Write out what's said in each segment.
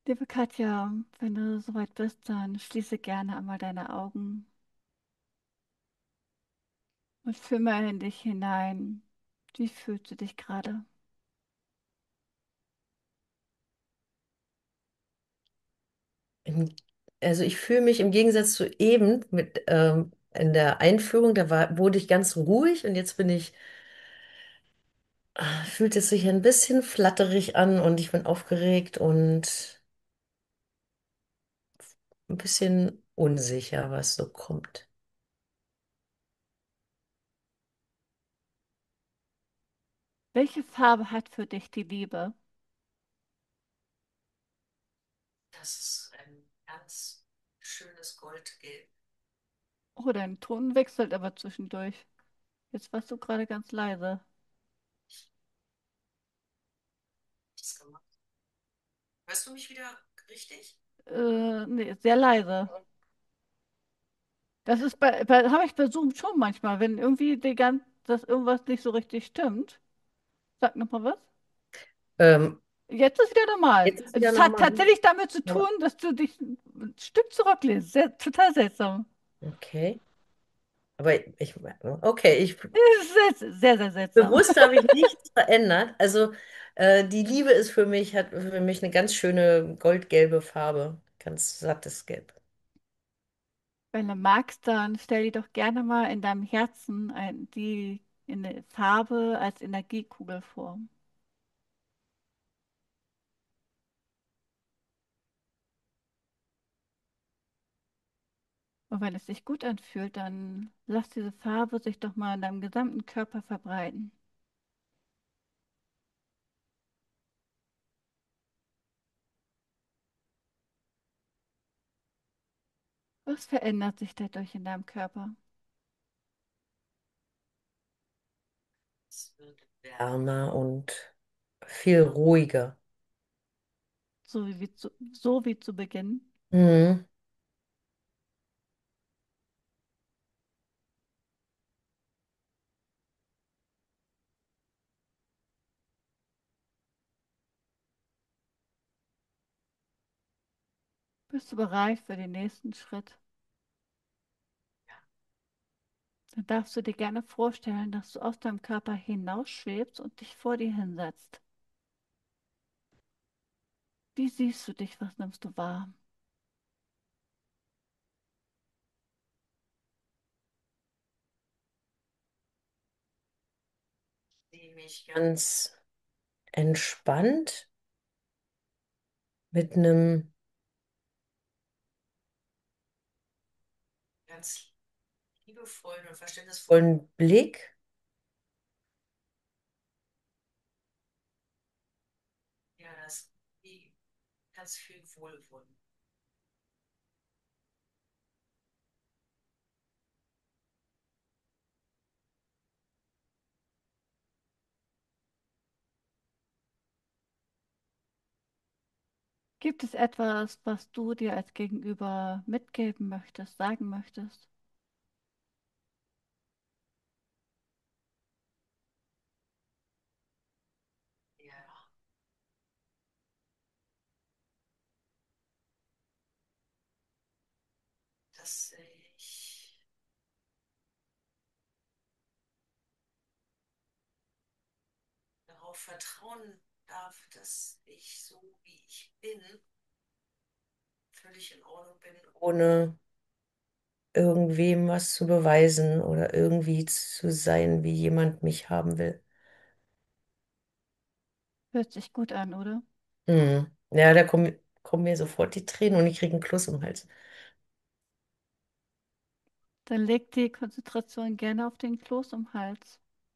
Liebe Katja, wenn du soweit bist, dann schließe gerne einmal deine Augen und fühl mal in dich hinein. Wie fühlst du dich gerade? Im, also ich fühle mich im Gegensatz zu eben mit in der Einführung, wurde ich ganz ruhig und jetzt fühlt es sich ein bisschen flatterig an und ich bin aufgeregt und ein bisschen unsicher, was so kommt. Welche Farbe hat für dich die Liebe? Das ist ein ganz schönes Goldgelb. Oh, dein Ton wechselt aber zwischendurch. Jetzt warst du gerade ganz leise. Das gemacht. Hörst du mich wieder richtig? Nee, sehr leise. Das ist habe ich bei Zoom schon manchmal, wenn irgendwie dass irgendwas nicht so richtig stimmt. Sag noch mal was. Ähm, Jetzt ist wieder normal. Jetzt ist Also wieder es hat normal. tatsächlich damit zu tun, Aber dass du dich ein Stück zurücklehnst. Total seltsam. okay. Aber okay, Es ist sehr, sehr seltsam. bewusst habe ich nichts verändert. Also die Liebe hat für mich eine ganz schöne goldgelbe Farbe. Ganz sattes Gelb. Wenn du magst, dann stell dir doch gerne mal in deinem Herzen eine Farbe als Energiekugel vor. Und wenn es sich gut anfühlt, dann lass diese Farbe sich doch mal in deinem gesamten Körper verbreiten. Was verändert sich dadurch in deinem Körper? Es wird wärmer und viel ruhiger. So wie zu Beginn. Mhm. Bist du bereit für den nächsten Schritt? Dann darfst du dir gerne vorstellen, dass du aus deinem Körper hinausschwebst und dich vor dir hinsetzt. Wie siehst du dich? Was nimmst du wahr? Ich sehe mich ganz entspannt mit einem ganz liebevollen und verständnisvollen Blick. Ja, das wie ganz viel Wohlwollen. Gibt es etwas, was du dir als Gegenüber mitgeben möchtest, sagen möchtest? Ja, dass ich darauf vertrauen darf, dass ich so wie ich bin, völlig in Ordnung bin, ohne irgendwem was zu beweisen oder irgendwie zu sein, wie jemand mich haben will. Hört sich gut an, oder? Ja, kommen mir sofort die Tränen und ich kriege einen Kloß im Hals. Dann leg die Konzentration gerne auf den Kloß im Hals.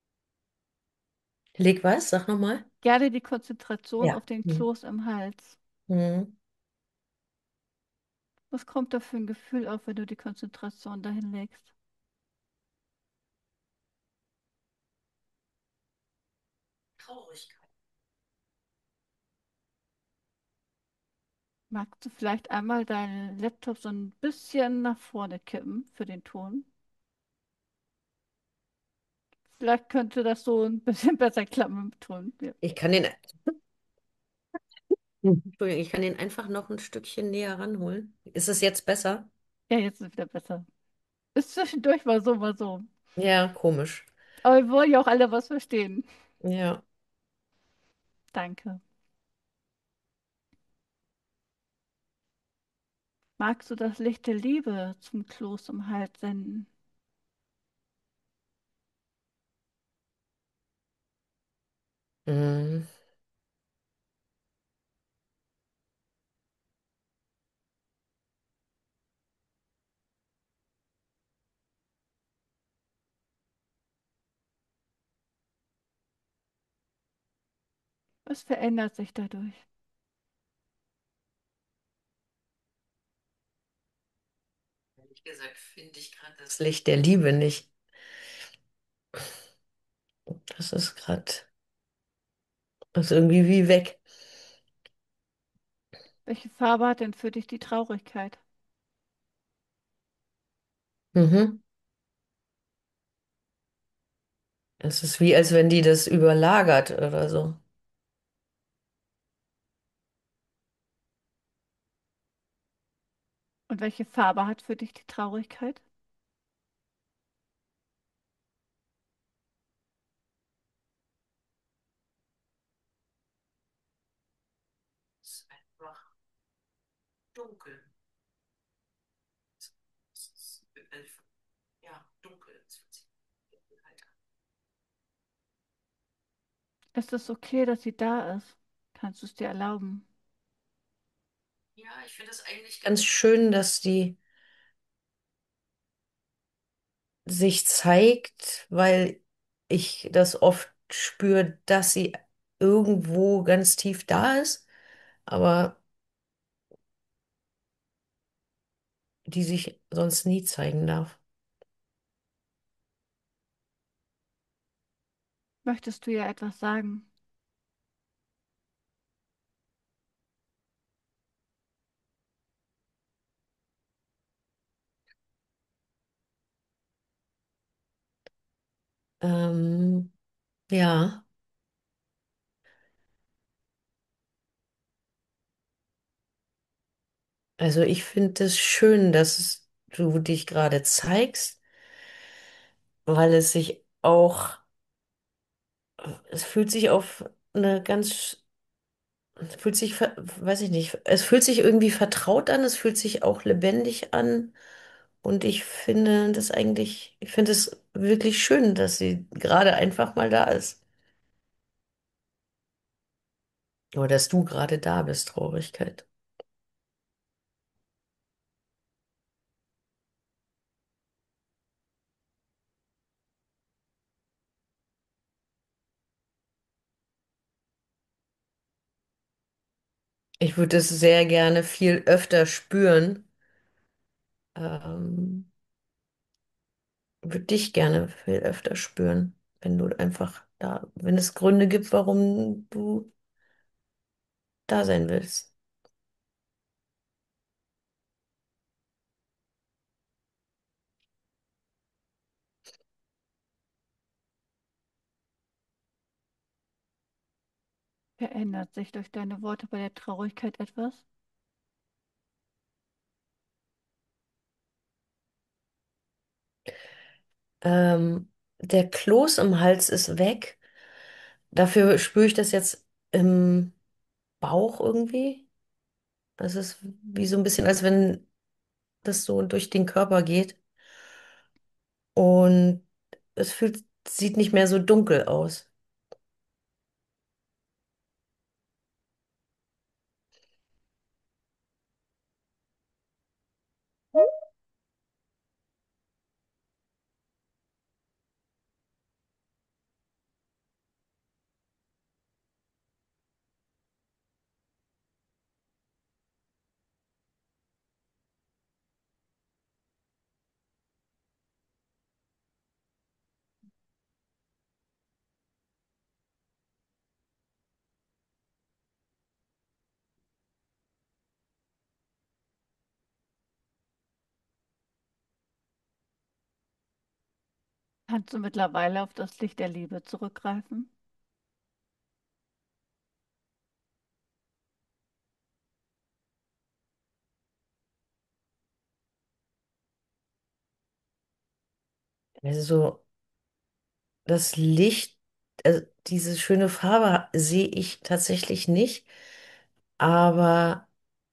Leg was? Sag nochmal. Gerne die Konzentration Ja. auf den Mhm. Kloß im Hals. Mhm. Was kommt da für ein Gefühl auf, wenn du die Konzentration dahin legst? Traurigkeit. Magst du vielleicht einmal deinen Laptop so ein bisschen nach vorne kippen für den Ton? Vielleicht könnte das so ein bisschen besser klappen im Ton. Ja. Ich kann den, Entschuldigung, ich kann den einfach noch ein Stückchen näher ranholen. Ist es jetzt besser? Ja, jetzt ist es wieder besser. Ist zwischendurch mal so, mal so. Ja, komisch. Aber wir wollen ja auch alle was verstehen. Ja. Danke. Magst du das Licht der Liebe zum Kloß um Hals senden? Mhm. Was verändert sich dadurch? Ehrlich gesagt finde ich gerade das Licht der Liebe nicht. Das ist gerade, das ist irgendwie wie weg. Welche Farbe hat denn für dich die Traurigkeit? Mhm. Es ist wie, als wenn die das überlagert oder so. Und welche Farbe hat für dich die Traurigkeit? Es ist einfach dunkel. Es ist, ja, dunkel. Es fühlt sich halt an. Ist es okay, dass sie da ist? Kannst du es dir erlauben? Ja, ich finde es eigentlich ganz schön, dass die sich zeigt, weil ich das oft spüre, dass sie irgendwo ganz tief da ist, aber die sich sonst nie zeigen darf. Möchtest du ihr etwas sagen? Ähm, ja, also ich finde es schön, dass du dich gerade zeigst, weil es sich auch, es fühlt sich auf eine ganz, es fühlt sich, weiß ich nicht, es fühlt sich irgendwie vertraut an, es fühlt sich auch lebendig an. Und ich finde das eigentlich, ich finde es wirklich schön, dass sie gerade einfach mal da ist. Oder dass du gerade da bist, Traurigkeit. Ich würde es sehr gerne viel öfter spüren. Ähm, Würde dich gerne viel öfter spüren, wenn du einfach da, wenn es Gründe gibt, warum du da sein willst. Verändert sich durch deine Worte bei der Traurigkeit etwas? Der Kloß im Hals ist weg. Dafür spüre ich das jetzt im Bauch irgendwie. Das ist wie so ein bisschen, als wenn das so durch den Körper geht. Und sieht nicht mehr so dunkel aus. Kannst du mittlerweile auf das Licht der Liebe zurückgreifen? Also so das Licht, diese schöne Farbe sehe ich tatsächlich nicht, aber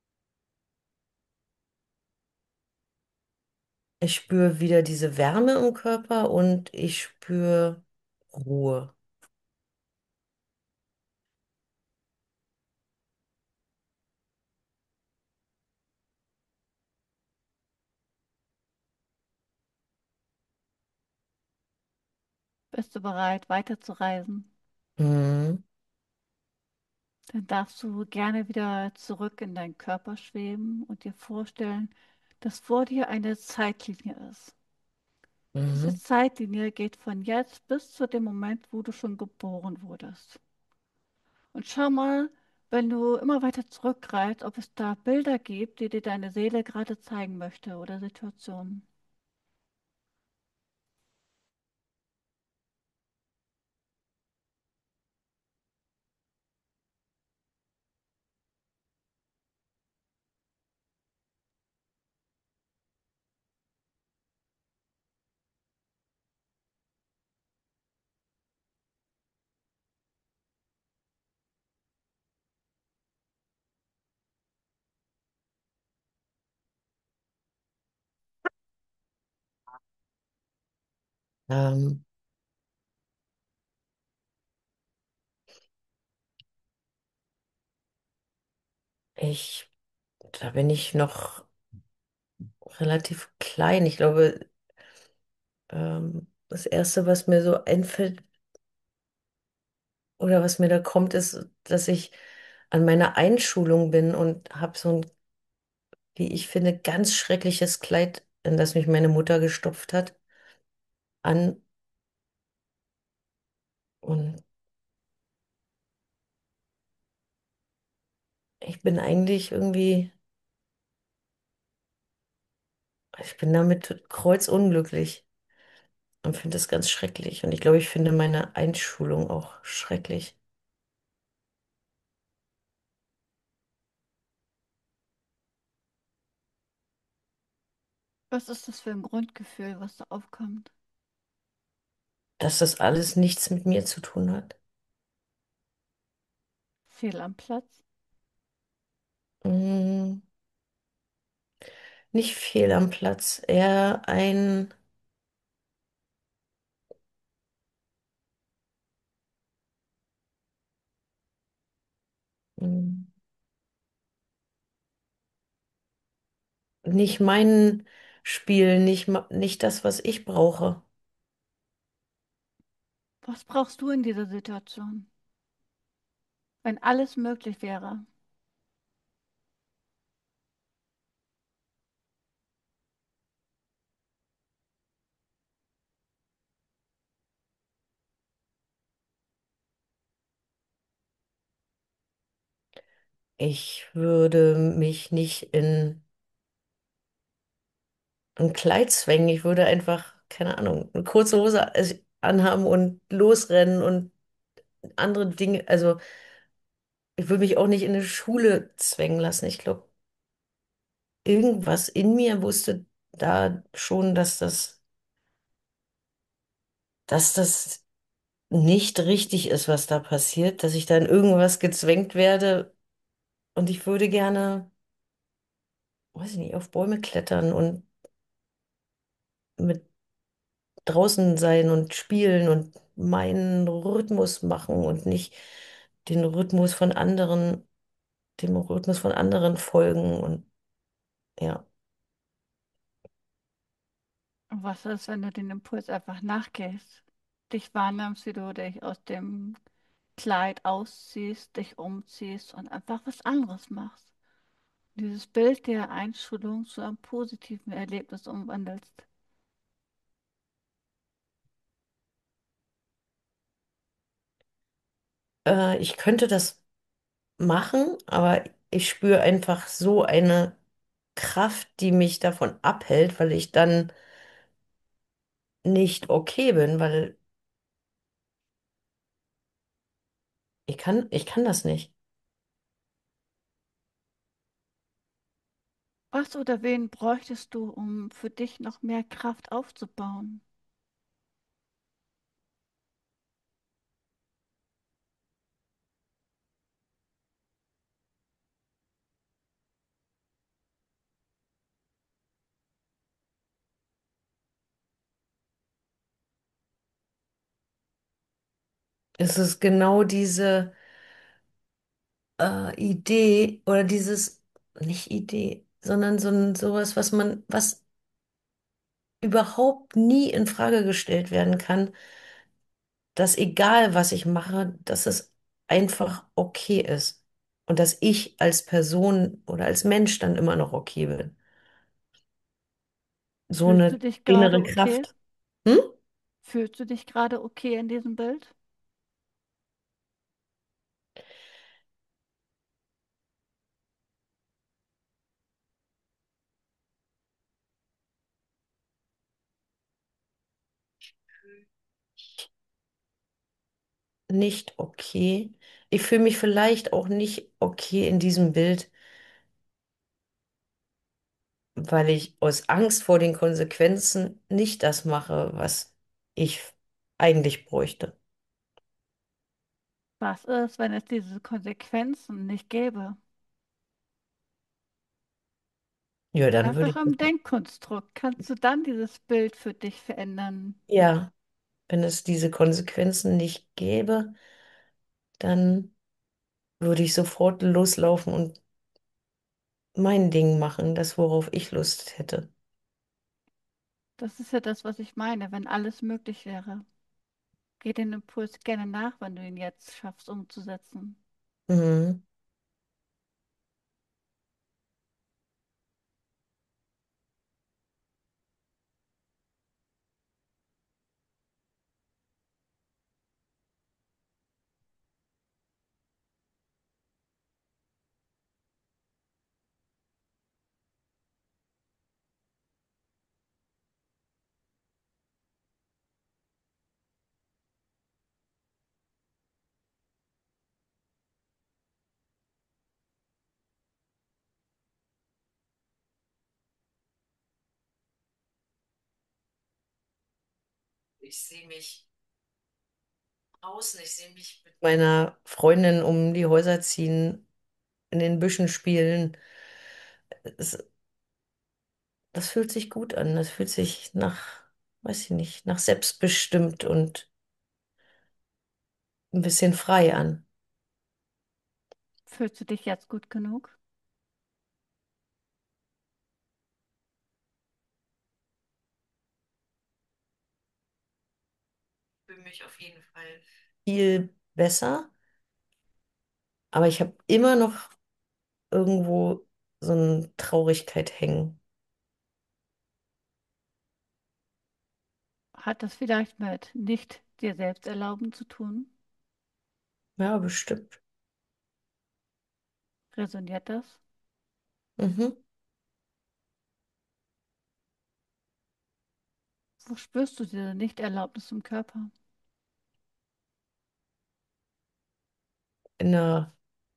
ich spüre wieder diese Wärme im Körper und ich spüre Ruhe. Bist du bereit, weiterzureisen? Mhm. Dann darfst du gerne wieder zurück in deinen Körper schweben und dir vorstellen, dass vor dir eine Zeitlinie ist. Diese Mhm. Zeitlinie geht von jetzt bis zu dem Moment, wo du schon geboren wurdest. Und schau mal, wenn du immer weiter zurückreist, ob es da Bilder gibt, die dir deine Seele gerade zeigen möchte oder Situationen. Ähm, ich, da bin ich noch relativ klein. Ich glaube, das Erste, was mir so einfällt oder was mir da kommt, ist, dass ich an meiner Einschulung bin und habe so ein, wie ich finde, ganz schreckliches Kleid, in das mich meine Mutter gestopft hat, an. Und ich bin eigentlich irgendwie, ich bin damit kreuzunglücklich und finde das ganz schrecklich. Und ich glaube, ich finde meine Einschulung auch schrecklich. Was ist das für ein Grundgefühl, was da aufkommt? Dass das alles nichts mit mir zu tun hat. Fehl am Platz? Mm, nicht fehl am Platz, eher ein, mm, nicht mein Spiel, nicht das, was ich brauche. Was brauchst du in dieser Situation, wenn alles möglich wäre? Ich würde mich nicht in ein Kleid zwängen. Ich würde einfach, keine Ahnung, eine kurze Hose anhaben und losrennen und andere Dinge. Also ich würde mich auch nicht in eine Schule zwängen lassen. Ich glaube, irgendwas in mir wusste da schon, dass das nicht richtig ist, was da passiert, dass ich da in irgendwas gezwängt werde und ich würde gerne, weiß ich nicht, auf Bäume klettern und mit draußen sein und spielen und meinen Rhythmus machen und nicht den Rhythmus von anderen, dem Rhythmus von anderen folgen und ja. Und was ist, wenn du den Impuls einfach nachgehst? Dich wahrnimmst, wie du dich aus dem Kleid ausziehst, dich umziehst und einfach was anderes machst. Dieses Bild der Einschulung zu einem positiven Erlebnis umwandelst. Ich könnte das machen, aber ich spüre einfach so eine Kraft, die mich davon abhält, weil ich dann nicht okay bin, weil ich kann das nicht. Was oder wen bräuchtest du, um für dich noch mehr Kraft aufzubauen? es ist genau diese Idee oder dieses, nicht Idee, sondern sowas, was überhaupt nie in Frage gestellt werden kann, dass egal was ich mache, dass es einfach okay ist und dass ich als Person oder als Mensch dann immer noch okay bin. So Fühlst du eine dich gerade innere okay? Kraft. Hm? Fühlst du dich gerade okay in diesem Bild? Nicht okay. Ich fühle mich vielleicht auch nicht okay in diesem Bild, weil ich aus Angst vor den Konsequenzen nicht das mache, was ich eigentlich bräuchte. Was ist, wenn es diese Konsequenzen nicht gäbe? Ja, dann würde Einfach ich, im Denkkonstrukt kannst du dann dieses Bild für dich verändern. ja, wenn es diese Konsequenzen nicht gäbe, dann würde ich sofort loslaufen und mein Ding machen, das, worauf ich Lust hätte. Das ist ja das, was ich meine, wenn alles möglich wäre. Geh den Impuls gerne nach, wenn du ihn jetzt schaffst umzusetzen. Mhm. Ich sehe mich draußen, ich sehe mich mit meiner Freundin um die Häuser ziehen, in den Büschen spielen. Es, das fühlt sich gut an. Das fühlt sich weiß ich nicht, nach selbstbestimmt und ein bisschen frei an. Fühlst du dich jetzt gut genug? Für mich auf jeden Fall viel besser, aber ich habe immer noch irgendwo so eine Traurigkeit hängen. Hat das vielleicht mit nicht dir selbst erlauben zu tun? Ja, bestimmt. Resoniert das? Mhm. Wo spürst du diese Nichterlaubnis im Körper? In der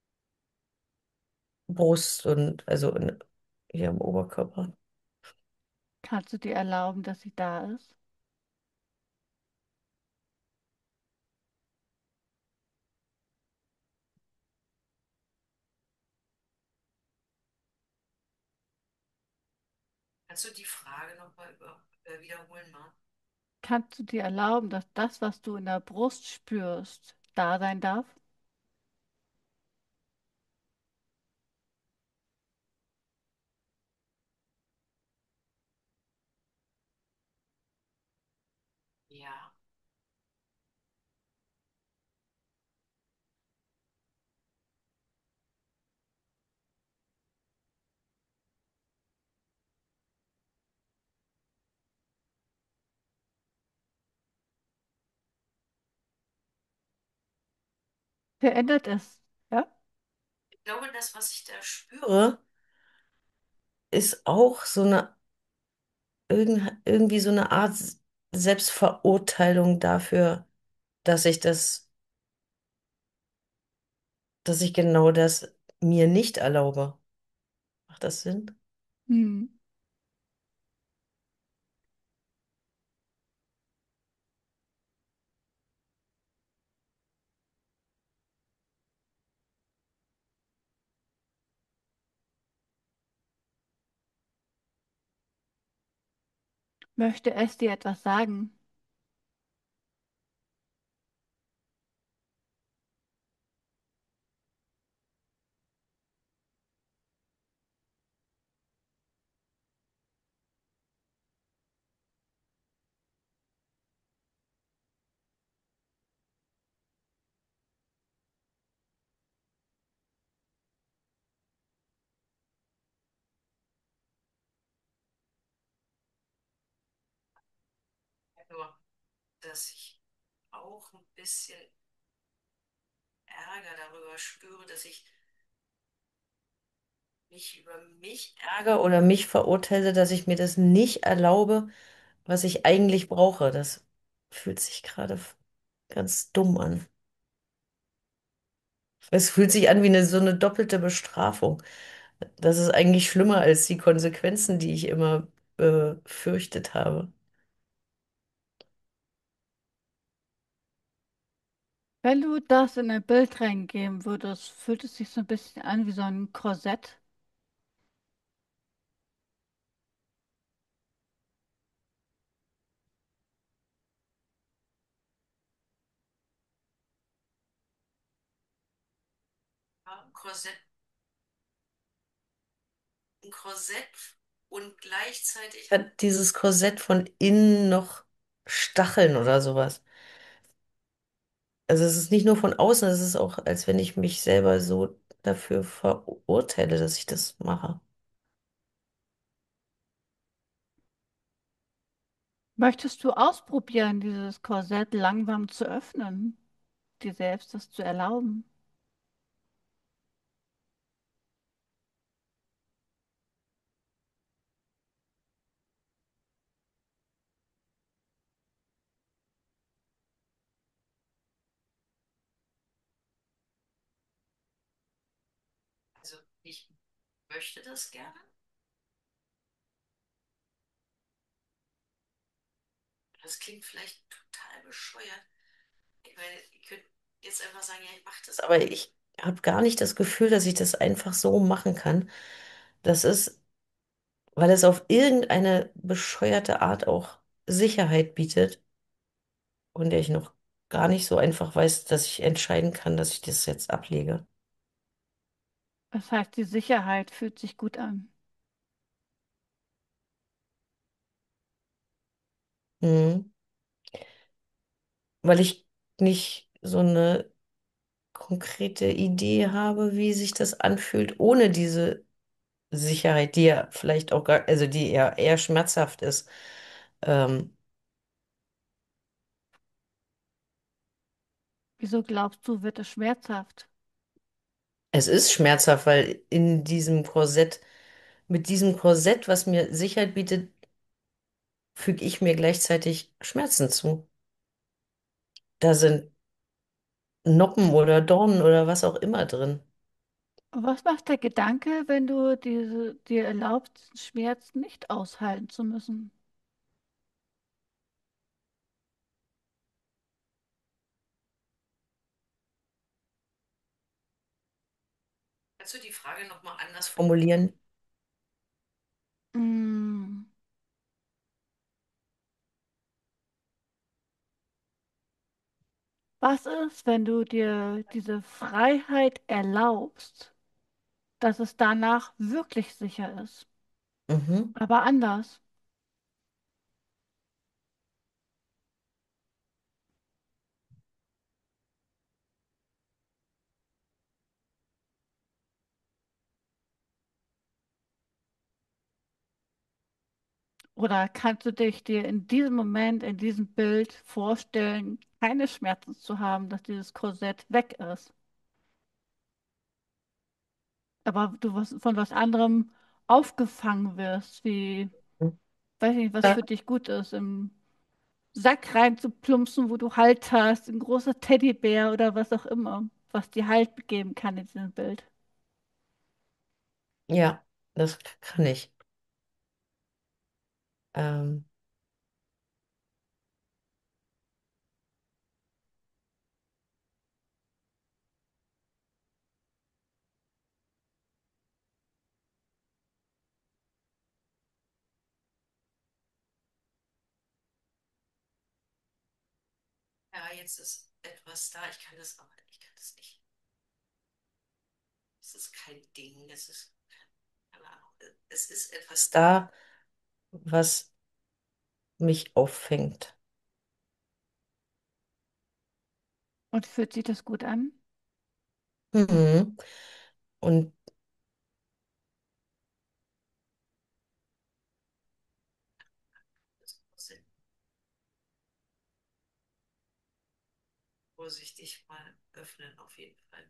Brust und also hier im Oberkörper. Kannst du dir erlauben, dass sie da ist? Kannst du die Frage nochmal wiederholen, Ma? Kannst du dir erlauben, dass das, was du in der Brust spürst, da sein darf? Ja. Verändert es, ja? Ich glaube, das, was ich da spüre, ist auch irgendwie so eine Art Selbstverurteilung dafür, dass dass ich genau das mir nicht erlaube. Macht das Sinn? Hm. Möchte es dir etwas sagen? Nur, dass ich auch ein bisschen Ärger darüber spüre, dass ich mich über mich ärgere oder mich verurteile, dass ich mir das nicht erlaube, was ich eigentlich brauche. Das fühlt sich gerade ganz dumm an. Es fühlt sich an wie so eine doppelte Bestrafung. Das ist eigentlich schlimmer als die Konsequenzen, die ich immer befürchtet habe. Wenn du das in ein Bild reingeben würdest, fühlt es sich so ein bisschen an wie so ein Korsett. Ja, ein Korsett und gleichzeitig hat dieses Korsett von innen noch Stacheln oder sowas. Also es ist nicht nur von außen, es ist auch, als wenn ich mich selber so dafür verurteile, dass ich das mache. Möchtest du ausprobieren, dieses Korsett langsam zu öffnen, dir selbst das zu erlauben? Also ich möchte das gerne. Das klingt vielleicht total bescheuert. Ich meine, ihr könnt jetzt einfach sagen, ja, ich mache das. Aber ich habe gar nicht das Gefühl, dass ich das einfach so machen kann. Das ist, weil es auf irgendeine bescheuerte Art auch Sicherheit bietet und der ich noch gar nicht so einfach weiß, dass ich entscheiden kann, dass ich das jetzt ablege. Das heißt, die Sicherheit fühlt sich gut an. Mhm. Weil ich nicht so eine konkrete Idee habe, wie sich das anfühlt ohne diese Sicherheit, die ja vielleicht auch gar, also die eher schmerzhaft ist. Ähm, Wieso glaubst du, wird es schmerzhaft? Es ist schmerzhaft, weil in diesem Korsett, mit diesem Korsett, was mir Sicherheit bietet, füge ich mir gleichzeitig Schmerzen zu. Da sind Noppen oder Dornen oder was auch immer drin. Und was macht der Gedanke, wenn du dir erlaubst, den Schmerz nicht aushalten zu müssen? Kannst du die Frage nochmal anders formulieren? Mm, Was ist, wenn du dir diese Freiheit erlaubst, dass es danach wirklich sicher ist, Mhm. aber anders? Oder kannst du dich dir in diesem Moment, in diesem Bild vorstellen, keine Schmerzen zu haben, dass dieses Korsett weg ist, aber du von was anderem aufgefangen wirst, wie, weiß nicht, was Ja, für dich gut ist, im Sack reinzuplumpsen, wo du Halt hast, ein großer Teddybär oder was auch immer, was dir Halt geben kann in diesem Bild. ja, das kann ich. Ähm, ja, jetzt ist etwas da. Ich kann das nicht. Es ist kein Ding. Es ist, keine Ahnung. Es ist etwas da, was mich auffängt. Und fühlt sich das gut an? Mhm. Und vorsichtig mal öffnen, auf jeden Fall.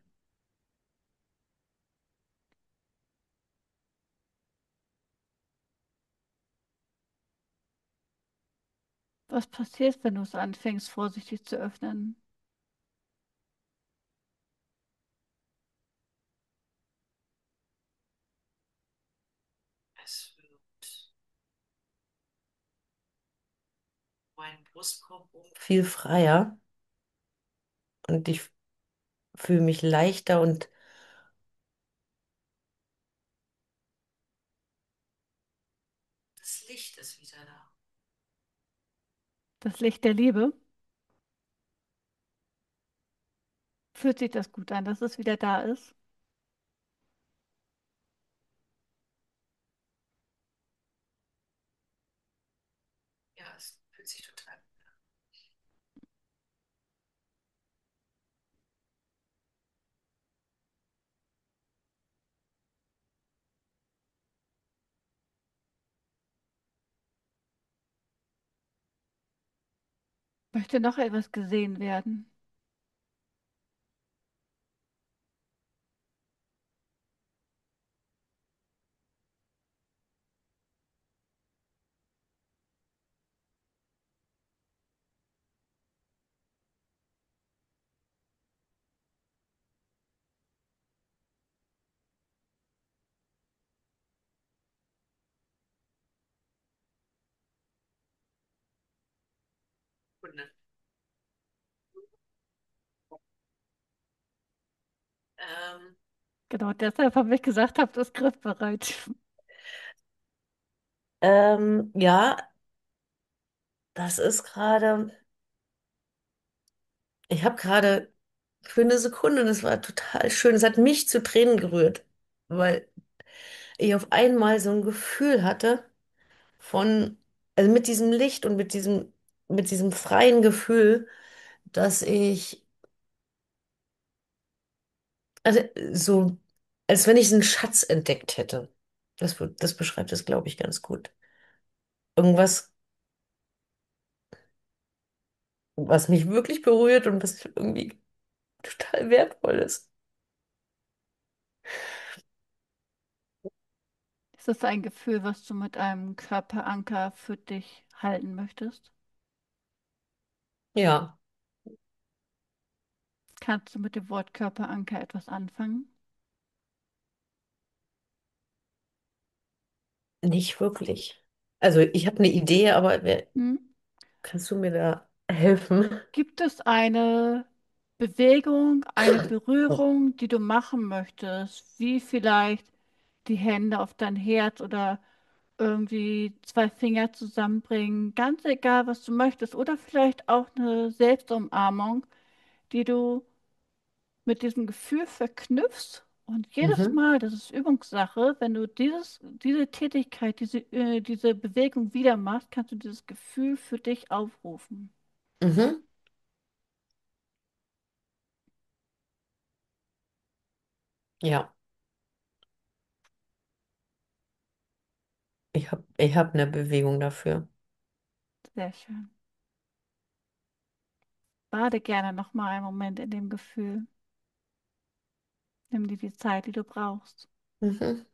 Was passiert, wenn du es anfängst, vorsichtig zu öffnen? Es wird mein Brustkorb viel freier und ich fühle mich leichter und das Licht ist wieder da. Das Licht der Liebe? Fühlt sich das gut an, dass es wieder da ist? Ja, es fühlt sich total. Möchte noch etwas gesehen werden? Gut, ne? Ähm, Genau, deshalb habe ich gesagt, habt das griffbereit. ja, das ist gerade. Ich habe gerade für eine Sekunde, und es war total schön, es hat mich zu Tränen gerührt, weil ich auf einmal so ein Gefühl hatte von, also mit diesem Licht und mit diesem freien Gefühl, dass ich, also so, als wenn ich einen Schatz entdeckt hätte. Das beschreibt es, glaube ich, ganz gut. Irgendwas, was mich wirklich berührt und was irgendwie total wertvoll ist. Ist das ein Gefühl, was du mit einem Körperanker für dich halten möchtest? Ja, Kannst du mit dem Wort Körperanker etwas anfangen? nicht wirklich. Also ich habe eine Idee, aber Hm? kannst du mir da helfen? Gibt es eine Bewegung, eine Berührung, die du machen möchtest, wie vielleicht die Hände auf dein Herz oder irgendwie zwei Finger zusammenbringen, ganz egal, was du möchtest, oder vielleicht auch eine Selbstumarmung, die du mit diesem Gefühl verknüpfst. Und jedes Mhm, Mal, das ist Übungssache, wenn du diese Tätigkeit, diese Bewegung wieder machst, kannst du dieses Gefühl für dich aufrufen. mhm, ja, ich hab eine Bewegung dafür. Sehr schön. Bade gerne noch mal einen Moment in dem Gefühl. Nimm dir die Zeit, die du brauchst. Mhm.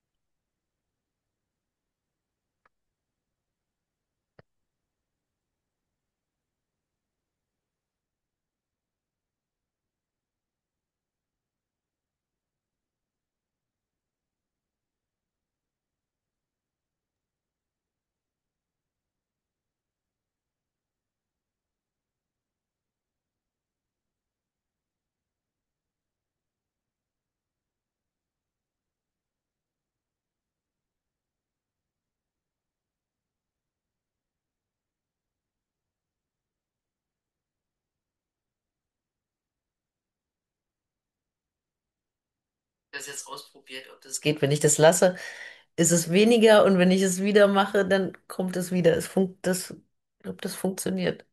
Das jetzt ausprobiert, ob das geht. Wenn ich das lasse, ist es weniger und wenn ich es wieder mache, dann kommt es wieder. Ich glaube, das funktioniert.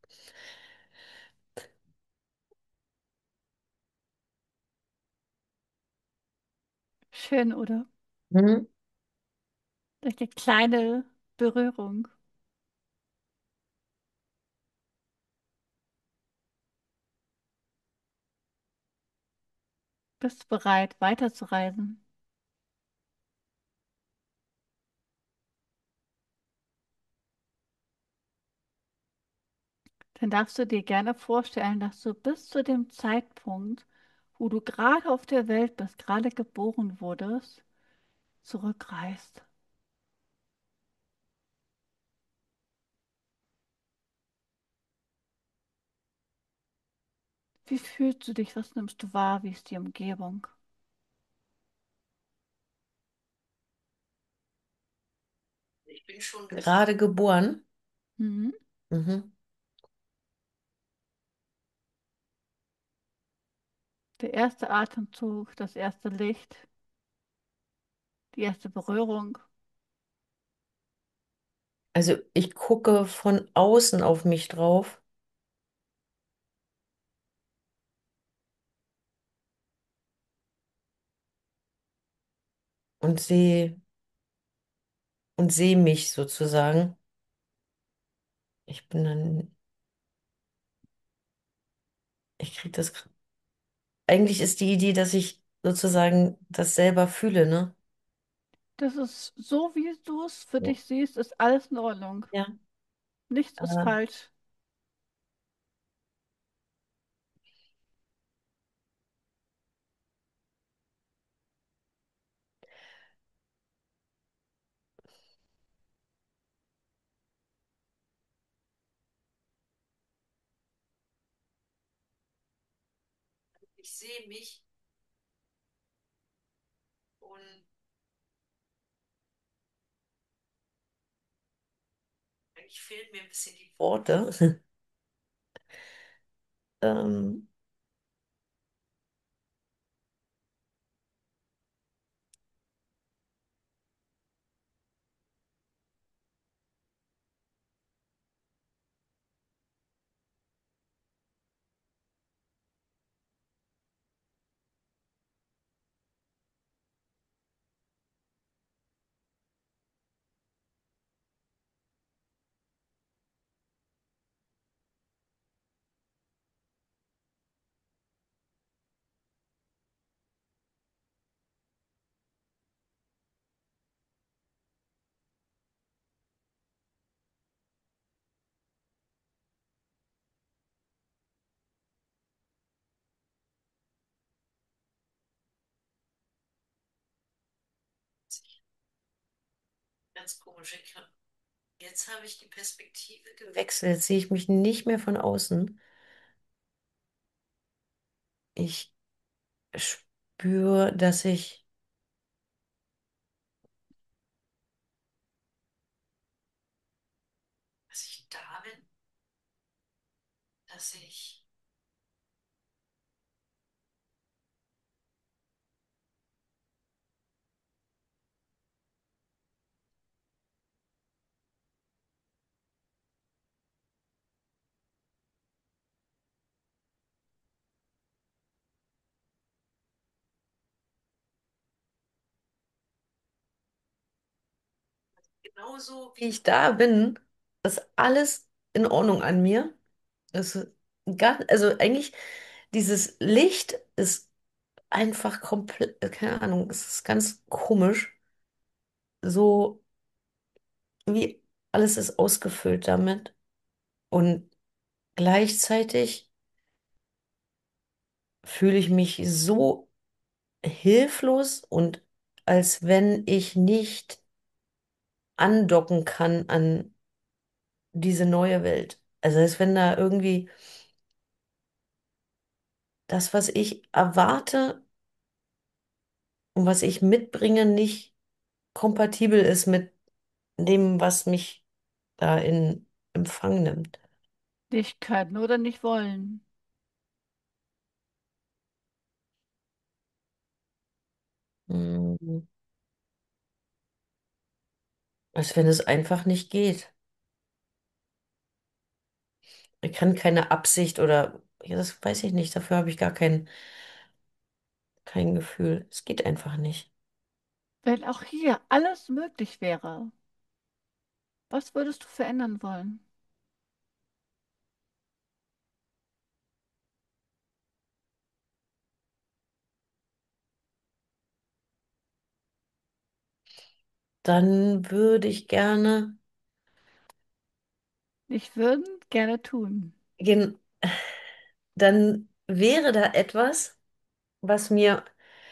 Schön, oder? Mhm. Durch eine kleine Berührung. Bist du bereit, weiterzureisen? Dann darfst du dir gerne vorstellen, dass du bis zu dem Zeitpunkt, wo du gerade auf der Welt bist, gerade geboren wurdest, zurückreist. Wie fühlst du dich? Was nimmst du wahr? Wie ist die Umgebung? Ich bin schon gerade geboren. Mhm. Mhm. Der erste Atemzug, das erste Licht, die erste Berührung. Also ich gucke von außen auf mich drauf und sehe mich sozusagen. Ich bin dann, ich kriege das. Eigentlich ist die Idee, dass ich sozusagen das selber fühle, ne? Das ist so, wie du es für So. dich siehst, ist alles in Ordnung. Ja. Nichts ist Äh, falsch. Ich sehe mich und eigentlich fehlen mir ein bisschen die Worte. Ähm, Ganz komisch. Jetzt habe ich die Perspektive gewechselt. Jetzt sehe ich mich nicht mehr von außen. Ich spüre, dass ich da bin, dass ich genauso wie ich da bin, ist alles in Ordnung an mir. Es ist also eigentlich dieses Licht ist einfach komplett, keine Ahnung, es ist ganz komisch. So wie alles ist ausgefüllt damit. Und gleichzeitig fühle ich mich so hilflos und als wenn ich nicht andocken kann an diese neue Welt. Also als wenn da irgendwie das, was ich erwarte und was ich mitbringe, nicht kompatibel ist mit dem, was mich da in Empfang nimmt. Nicht können oder nicht wollen. Mm, als wenn es einfach nicht geht. Ich kann keine Absicht oder, ja, das weiß ich nicht, dafür habe ich gar kein Gefühl. Es geht einfach nicht. Wenn auch hier alles möglich wäre, was würdest du verändern wollen? dann würde ich gerne, Ich würde gerne tun. gen dann wäre da etwas, was mir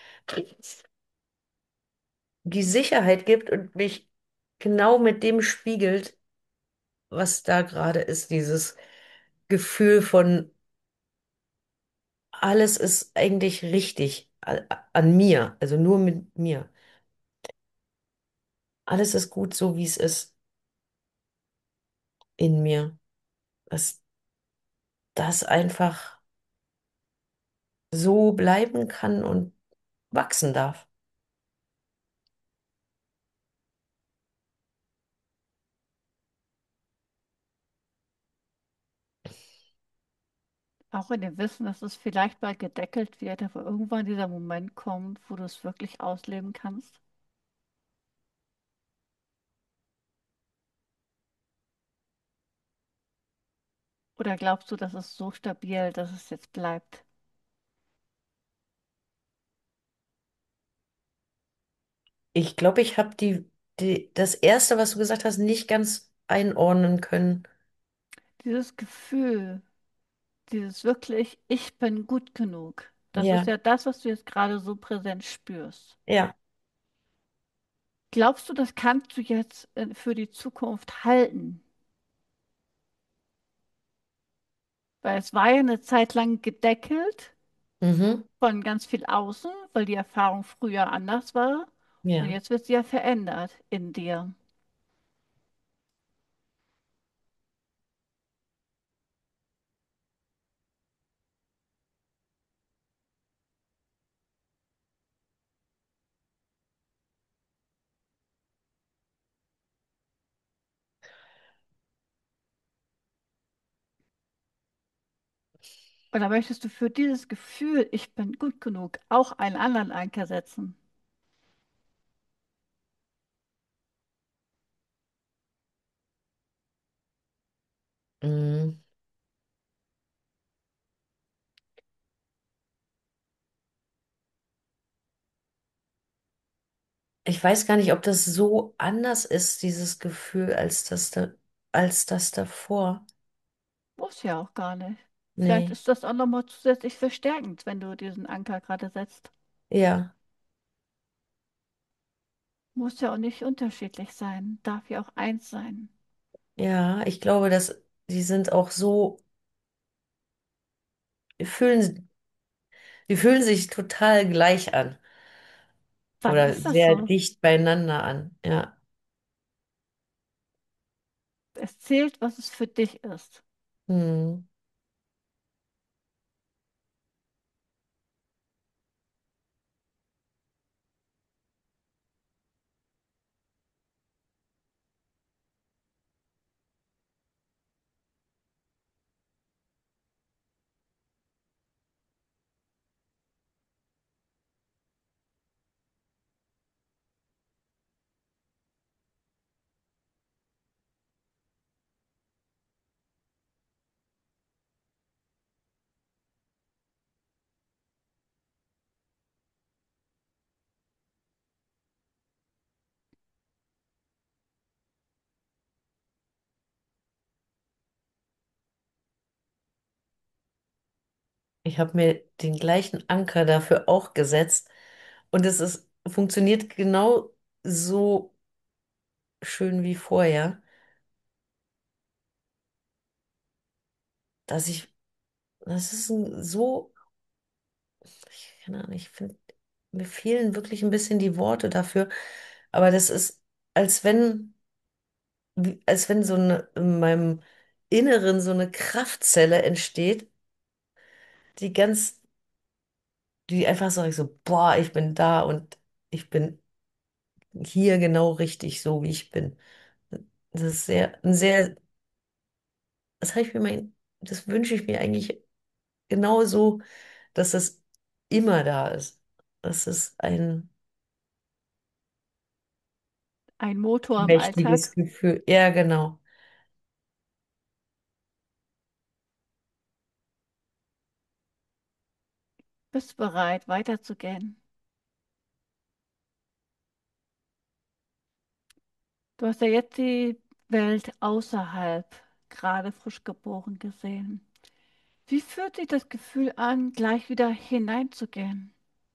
die Sicherheit gibt und mich genau mit dem spiegelt, was da gerade ist, dieses Gefühl von, alles ist eigentlich richtig an mir, also nur mit mir. Alles ist gut so, wie es ist in mir. Dass das einfach so bleiben kann und wachsen darf. Auch in dem Wissen, dass es vielleicht bald gedeckelt wird, aber irgendwann dieser Moment kommt, wo du es wirklich ausleben kannst. Oder glaubst du, das ist so stabil, dass es jetzt bleibt? Ich glaube, ich habe das Erste, was du gesagt hast, nicht ganz einordnen können. Dieses Gefühl, dieses wirklich, ich bin gut genug. Das ist Ja, ja das, was du jetzt gerade so präsent spürst. ja. Glaubst du, das kannst du jetzt für die Zukunft halten? Weil es war ja eine Zeit lang gedeckelt Mhm. von ganz viel außen, weil die Erfahrung früher anders war. Und Ja. jetzt wird sie ja verändert in dir. Oder möchtest du für dieses Gefühl, ich bin gut genug, auch einen anderen Anker setzen? Mhm. Ich weiß gar nicht, ob das so anders ist, dieses Gefühl, als das davor. Muss ja auch gar nicht. Vielleicht Nee. ist das auch nochmal zusätzlich verstärkend, wenn du diesen Anker gerade setzt. Ja, Muss ja auch nicht unterschiedlich sein, darf ja auch eins sein. ja, ich glaube, dass die sind auch so, die fühlen, die fühlen sich total gleich an Dann oder ist das sehr so. dicht beieinander an. Ja. Es zählt, was es für dich ist. Hm. Ich habe mir den gleichen Anker dafür auch gesetzt und funktioniert genau so schön wie vorher, dass ich, das ist keine Ahnung, ich finde, mir fehlen wirklich ein bisschen die Worte dafür, aber das ist, als wenn, als wenn in meinem Inneren so eine Kraftzelle entsteht, die ganz, die einfach so, boah, ich bin da und ich bin hier genau richtig, so wie ich bin. Das ist das habe ich mir das wünsche ich mir eigentlich genauso, dass es immer da ist. Das ist ein Ein Motor im mächtiges Alltag. Gefühl. Ja, genau. Bist bereit, weiterzugehen. Du hast ja jetzt die Welt außerhalb, gerade frisch geboren gesehen. Wie fühlt sich das Gefühl an, gleich wieder hineinzugehen?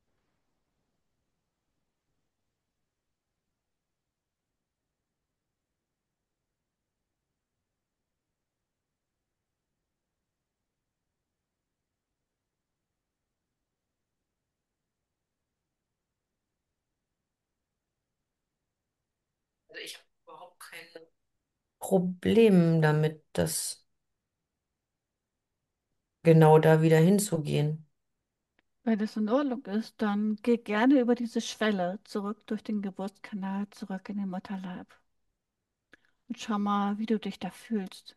Also ich habe überhaupt kein Problem damit, das genau da wieder hinzugehen. Wenn es in Ordnung ist, dann geh gerne über diese Schwelle zurück durch den Geburtskanal, zurück in den Mutterleib. Und schau mal, wie du dich da fühlst.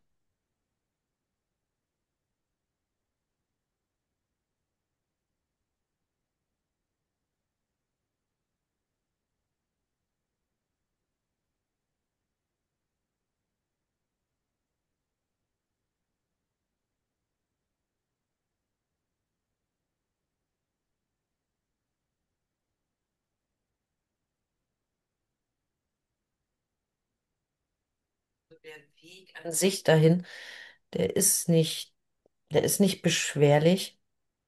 Der Weg an sich dahin, der ist nicht, der ist nicht beschwerlich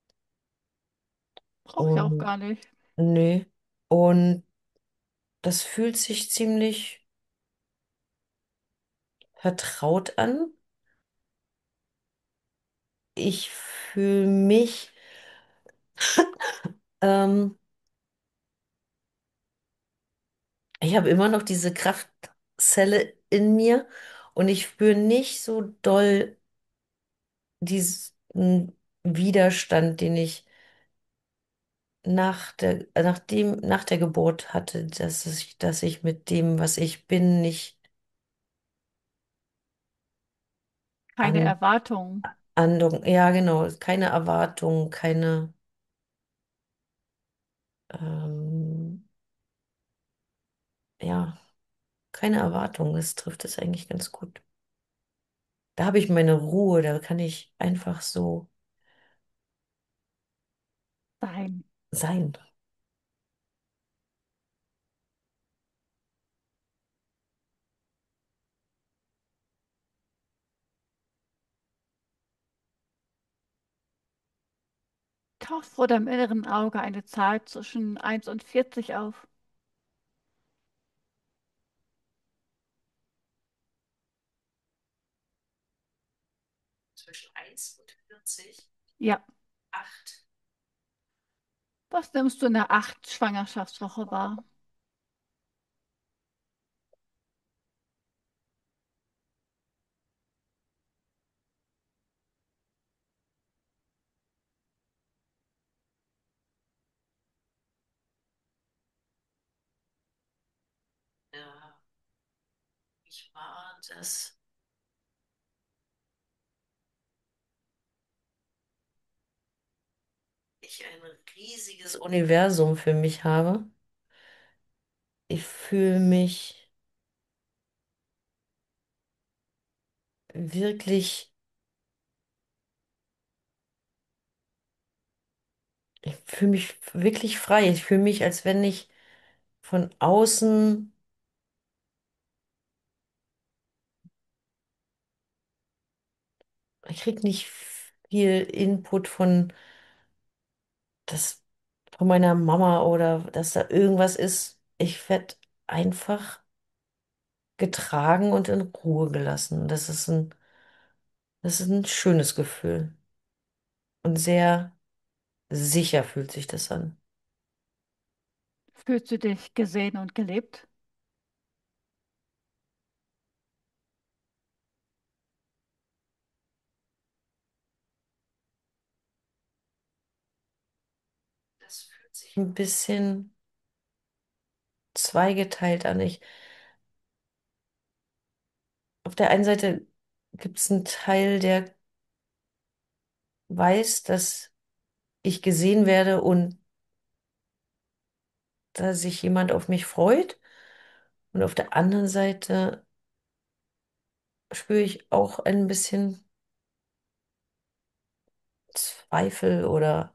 Brauche ich auch und gar nicht. nö. Und das fühlt sich ziemlich vertraut an. Ich fühle mich, ähm, ich habe immer noch diese Kraftzelle in mir und ich spüre nicht so doll diesen Widerstand, den ich nach der Geburt hatte, dass ich mit dem, was ich bin, nicht Keine an, Erwartungen, andocken. Ja, genau, keine Erwartung, keine, ähm, ja, keine Erwartung. Das trifft es eigentlich ganz gut. Da habe ich meine Ruhe, da kann ich einfach so sein. sein. Taucht vor deinem inneren Auge eine Zahl zwischen 1 und 40 auf. Zwischen 1 und 40. Ja. 8. Was nimmst du in der 8. Schwangerschaftswoche wahr? Ja, ich war, dass ich ein riesiges Universum für mich habe. Ich fühle mich wirklich, ich fühle mich wirklich frei. Ich fühle mich, als wenn ich von außen, ich kriege nicht viel Input das, von meiner Mama oder dass da irgendwas ist. Ich werde einfach getragen und in Ruhe gelassen. Das ist ein schönes Gefühl und sehr sicher fühlt sich das an. Fühlst du dich gesehen und gelebt? Das fühlt sich ein bisschen zweigeteilt an. Auf der einen Seite gibt es einen Teil, der weiß, dass ich gesehen werde und dass sich jemand auf mich freut. Und auf der anderen Seite spüre ich auch ein bisschen Zweifel oder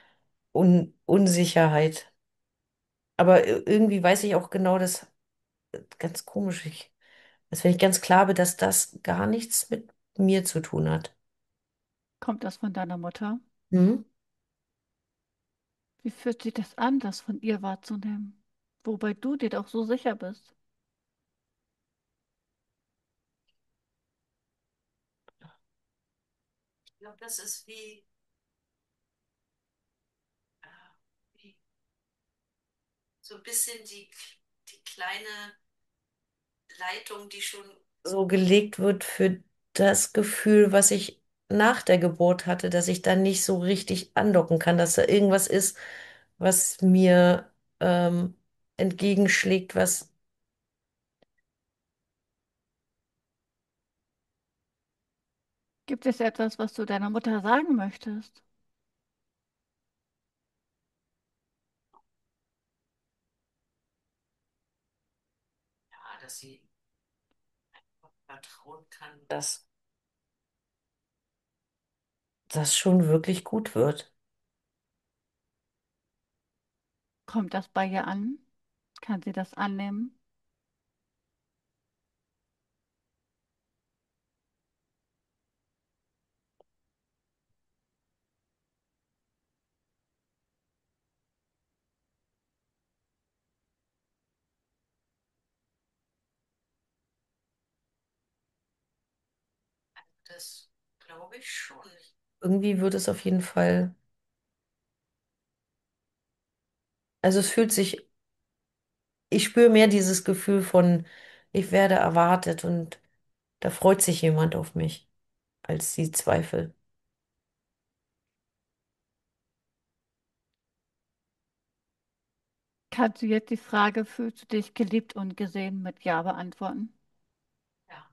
Unsicherheit. Aber irgendwie weiß ich auch genau, dass ganz komisch. Als wenn ich ganz klar bin, dass das gar nichts mit mir zu tun hat. Kommt das von deiner Mutter? Hm? Wie fühlt sich das an, das von ihr wahrzunehmen? Wobei du dir doch so sicher bist. Ich glaube, das ist wie so ein bisschen die kleine Leitung, die schon so gelegt wird für das Gefühl, was ich nach der Geburt hatte, dass ich dann nicht so richtig andocken kann, dass da irgendwas ist, was mir entgegenschlägt, was Gibt es etwas, was du deiner Mutter sagen möchtest? ja, dass sie vertrauen kann, dass das schon wirklich gut wird. Kommt das bei ihr an? Kann sie das annehmen? Das glaube ich schon. Irgendwie wird es auf jeden Fall, also es fühlt sich, ich spüre mehr dieses Gefühl von, ich werde erwartet und da freut sich jemand auf mich, als die Zweifel. Kannst du jetzt die Frage, fühlst du dich geliebt und gesehen, mit Ja beantworten? Ja,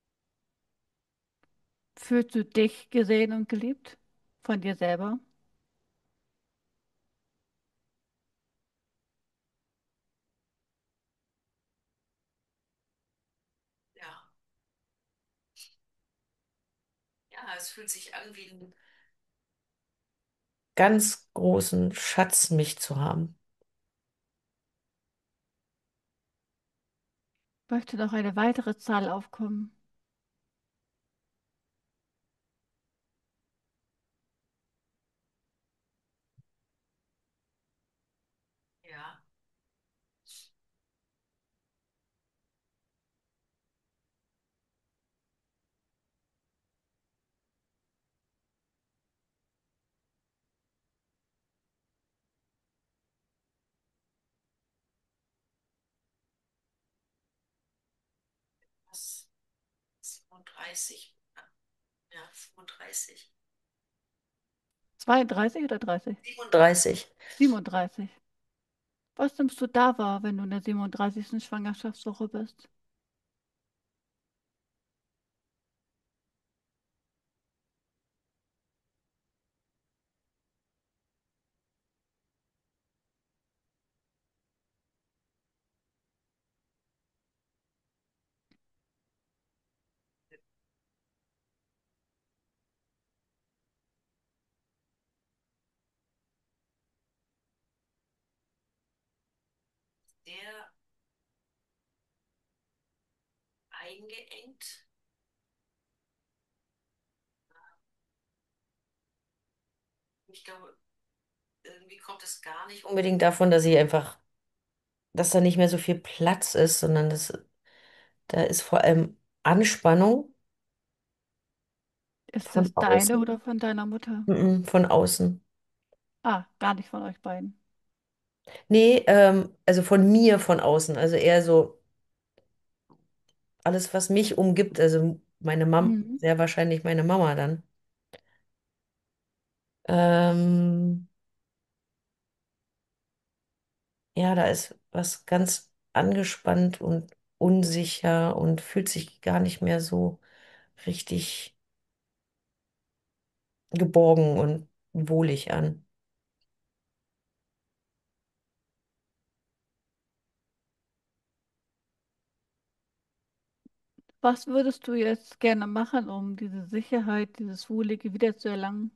Fühlst du dich gesehen und geliebt von dir selber? ja, ja, es fühlt sich an wie einen ganz großen Schatz, mich zu haben. Möchte noch eine weitere Zahl aufkommen? Ja, was 37, ja, 35. 32 oder 30? 37. 37. Was nimmst du da wahr, wenn du in der 37. Schwangerschaftswoche bist? Sehr eingeengt. Ich glaube, irgendwie kommt es gar nicht unbedingt davon, dass ich einfach, dass da nicht mehr so viel Platz ist, sondern da ist vor allem Anspannung Ist von es deine außen. oder von deiner Mutter? Von außen. Ah, gar nicht von euch beiden. Nee, also von mir von außen. Also eher so alles, was mich umgibt. Also meine Mama, Mhm. sehr wahrscheinlich meine Mama dann. Ähm, ja, da ist was ganz angespannt und unsicher und fühlt sich gar nicht mehr so richtig geborgen und wohlig an. Was würdest du jetzt gerne machen, um diese Sicherheit, dieses Wohlige wiederzuerlangen?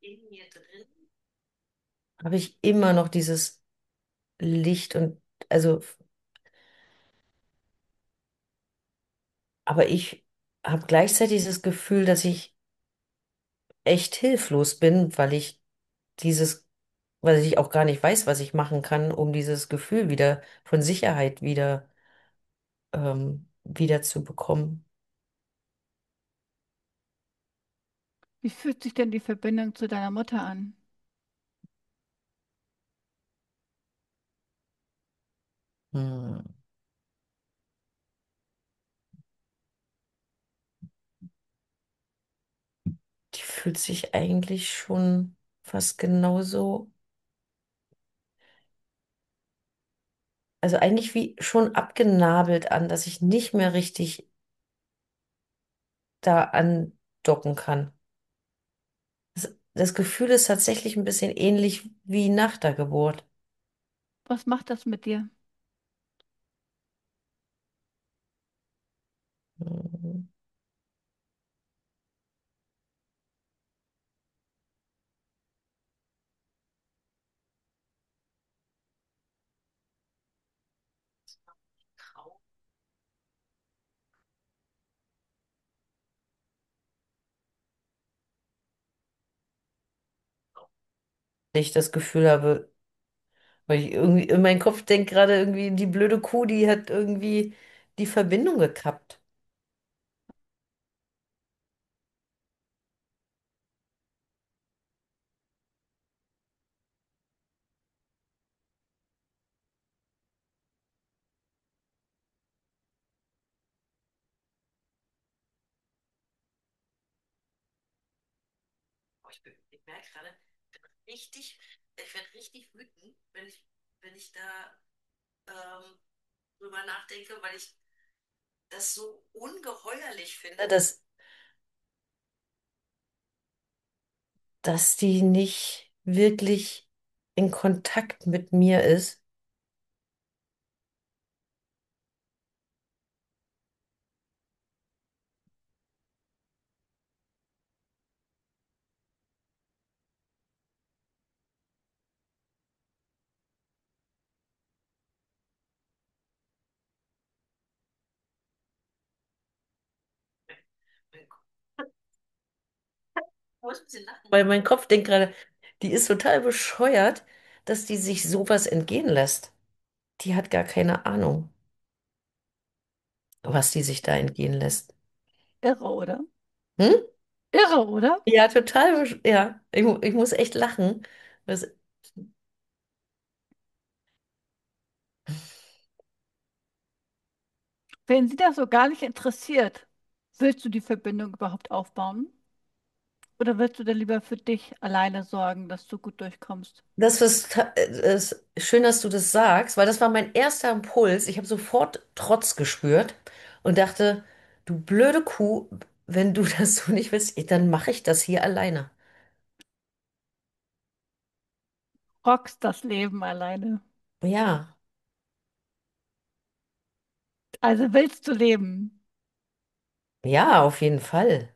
in mir drin habe ich immer noch dieses Licht und also, aber ich habe gleichzeitig das Gefühl, dass ich echt hilflos bin, weil ich auch gar nicht weiß, was ich machen kann, um dieses Gefühl wieder von Sicherheit wieder zu bekommen. Wie fühlt sich denn die Verbindung zu deiner Mutter an? Hm. Die fühlt sich eigentlich schon fast genauso, also eigentlich wie schon abgenabelt an, dass ich nicht mehr richtig da andocken kann. Das Gefühl ist tatsächlich ein bisschen ähnlich wie nach der Geburt. Was macht das mit dir? Hm. Ich das Gefühl habe, weil ich irgendwie in meinem Kopf denkt gerade irgendwie, die blöde Kuh, die hat irgendwie die Verbindung gekappt. Ich merke gerade, richtig, ich werde richtig wütend, wenn ich da drüber nachdenke, weil ich das so ungeheuerlich finde, dass die nicht wirklich in Kontakt mit mir ist. Ich muss ein bisschen lachen, weil mein Kopf denkt gerade, die ist total bescheuert, dass die sich sowas entgehen lässt. Die hat gar keine Ahnung, was die sich da entgehen lässt. Irre, oder? Hm? Irre, oder? Ja, total. Ja, ich muss echt lachen. Das, Wenn sie das so gar nicht interessiert, willst du die Verbindung überhaupt aufbauen? Oder willst du dann lieber für dich alleine sorgen, dass du gut durchkommst? ist schön, dass du das sagst, weil das war mein erster Impuls. Ich habe sofort Trotz gespürt und dachte, du blöde Kuh, wenn du das so nicht willst, dann mache ich das hier alleine. Rockst das Leben alleine. Ja, Also willst du leben? ja, auf jeden Fall.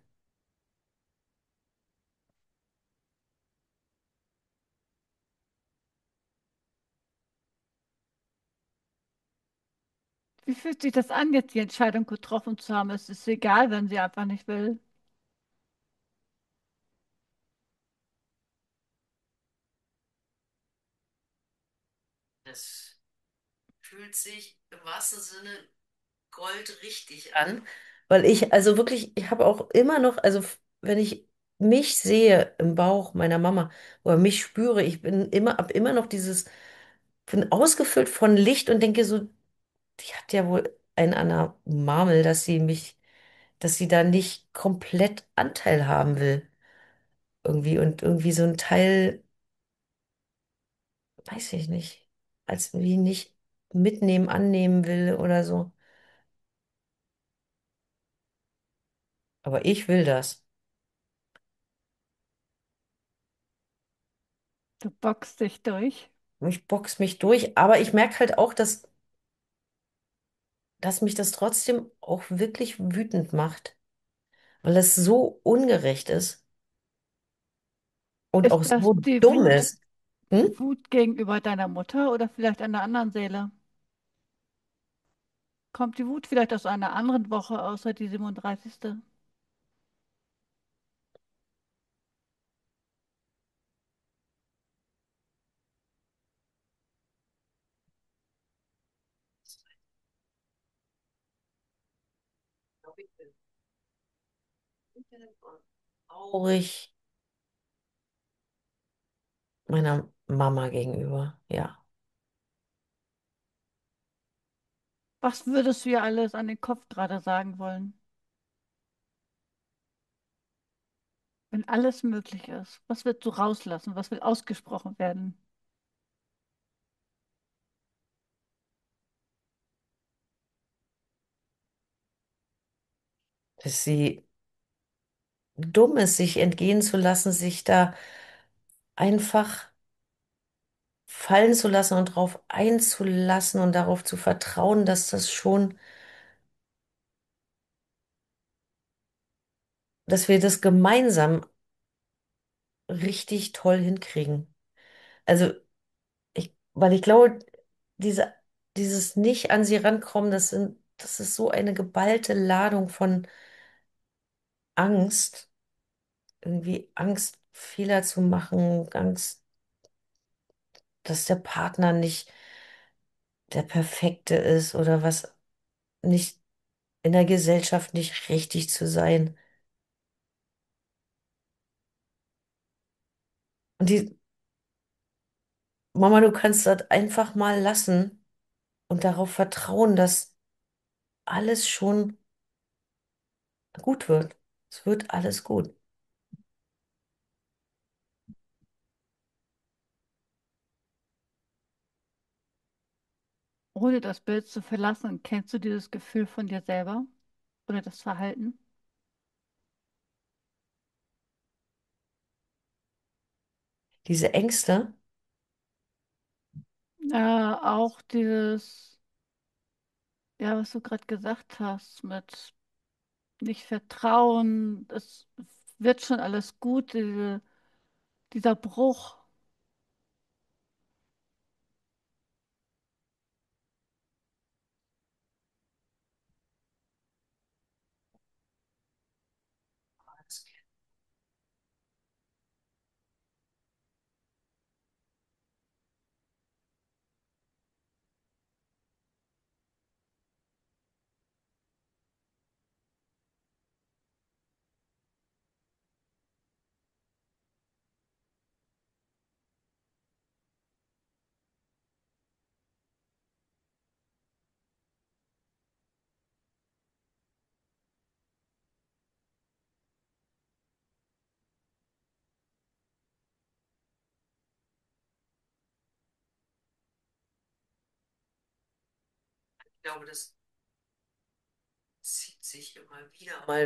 Wie fühlt sich das an, jetzt die Entscheidung getroffen zu haben? Es ist egal, wenn sie einfach nicht will. Das fühlt sich im wahrsten Sinne goldrichtig an, weil ich, also wirklich, ich habe auch immer noch, wenn ich mich sehe im Bauch meiner Mama oder mich spüre, habe immer noch bin ausgefüllt von Licht und denke so, die hat ja wohl einen an der Marmel, dass sie da nicht komplett Anteil haben will. Irgendwie und irgendwie so ein Teil, weiß ich nicht, als wie nicht mitnehmen, annehmen will oder so. Aber ich will das. Du boxst dich durch. Ich box mich durch, aber ich merke halt auch, dass mich das trotzdem auch wirklich wütend macht, weil es so ungerecht ist. und Ist auch das so die dumm ist. Hm? Wut gegenüber deiner Mutter oder vielleicht einer anderen Seele? Kommt die Wut vielleicht aus einer anderen Woche, außer die 37.? Traurig meiner Mama gegenüber, ja. Was würdest du ihr alles an den Kopf gerade sagen wollen, wenn alles möglich ist? Was willst du rauslassen? Was will ausgesprochen werden? Dass sie dumm ist, sich entgehen zu lassen, sich da einfach fallen zu lassen und darauf einzulassen und darauf zu vertrauen, dass das schon, dass wir das gemeinsam richtig toll hinkriegen. Also weil ich glaube, diese, dieses nicht an sie rankommen, das ist so eine geballte Ladung von Angst, irgendwie Angst, Fehler zu machen, Angst, dass der Partner nicht der Perfekte ist oder was nicht in der Gesellschaft nicht richtig zu sein. Und die Mama, du kannst das einfach mal lassen und darauf vertrauen, dass alles schon gut wird. Es wird alles gut. Ohne das Bild zu verlassen, kennst du dieses Gefühl von dir selber oder das Verhalten? Diese Ängste, Auch dieses, ja, was du gerade gesagt hast, mit nicht vertrauen, es wird schon alles gut, dieser Bruch. ich glaube, das zieht sich immer wieder mal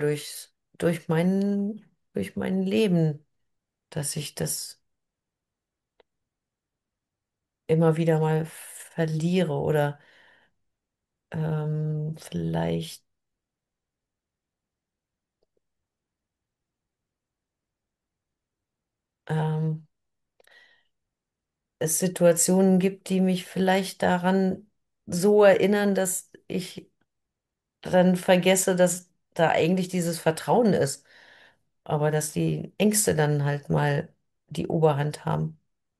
durch mein Leben, dass ich das immer wieder mal verliere oder vielleicht ähm, es Situationen gibt, die mich vielleicht daran so erinnern, dass ich dann vergesse, dass da eigentlich dieses Vertrauen ist, aber dass die Ängste dann halt mal die Oberhand haben.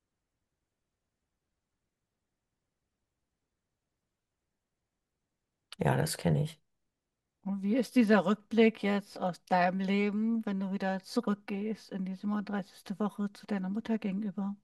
Ja, das kenne ich. Und wie ist dieser Rückblick jetzt aus deinem Leben, wenn du wieder zurückgehst in die 37. Woche zu deiner Mutter gegenüber?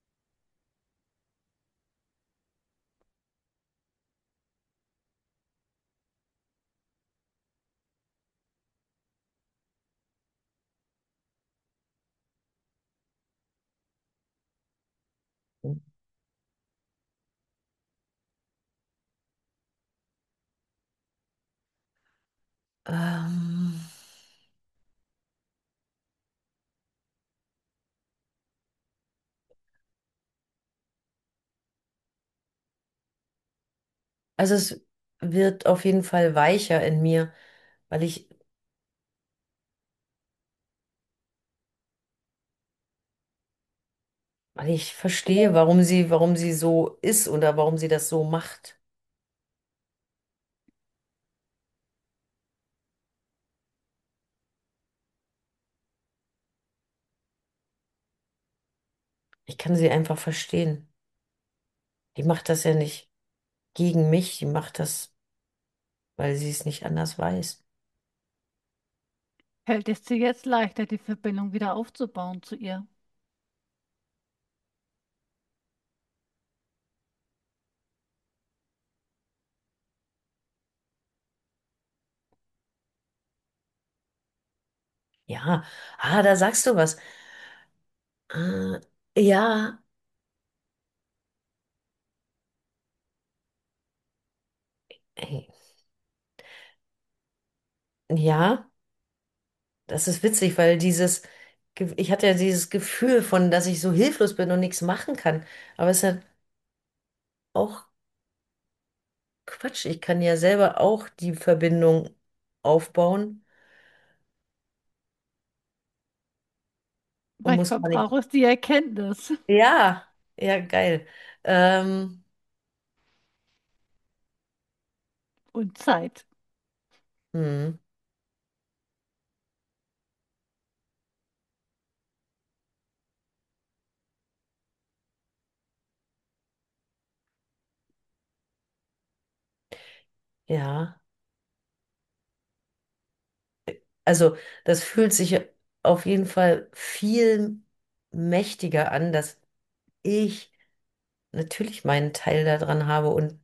Ähm, also es wird auf jeden Fall weicher in mir, weil ich weil ich verstehe, warum sie so ist oder warum sie das so macht. Ich kann sie einfach verstehen. Die macht das ja nicht gegen mich, die macht das, weil sie es nicht anders weiß. Fällt es dir jetzt leichter, die Verbindung wieder aufzubauen zu ihr? Ja, da sagst du was. Äh, ja, ey, ja, das ist witzig, weil ich hatte ja dieses Gefühl von, dass ich so hilflos bin und nichts machen kann. Aber es ist ja auch Quatsch. Ich kann ja selber auch die Verbindung aufbauen und muss Manchmal gar nicht. braucht es die Erkenntnis Ja, ja, geil. Ähm, und Zeit. hm, ja, also das fühlt sich auf jeden Fall viel mächtiger an, dass ich natürlich meinen Teil daran habe und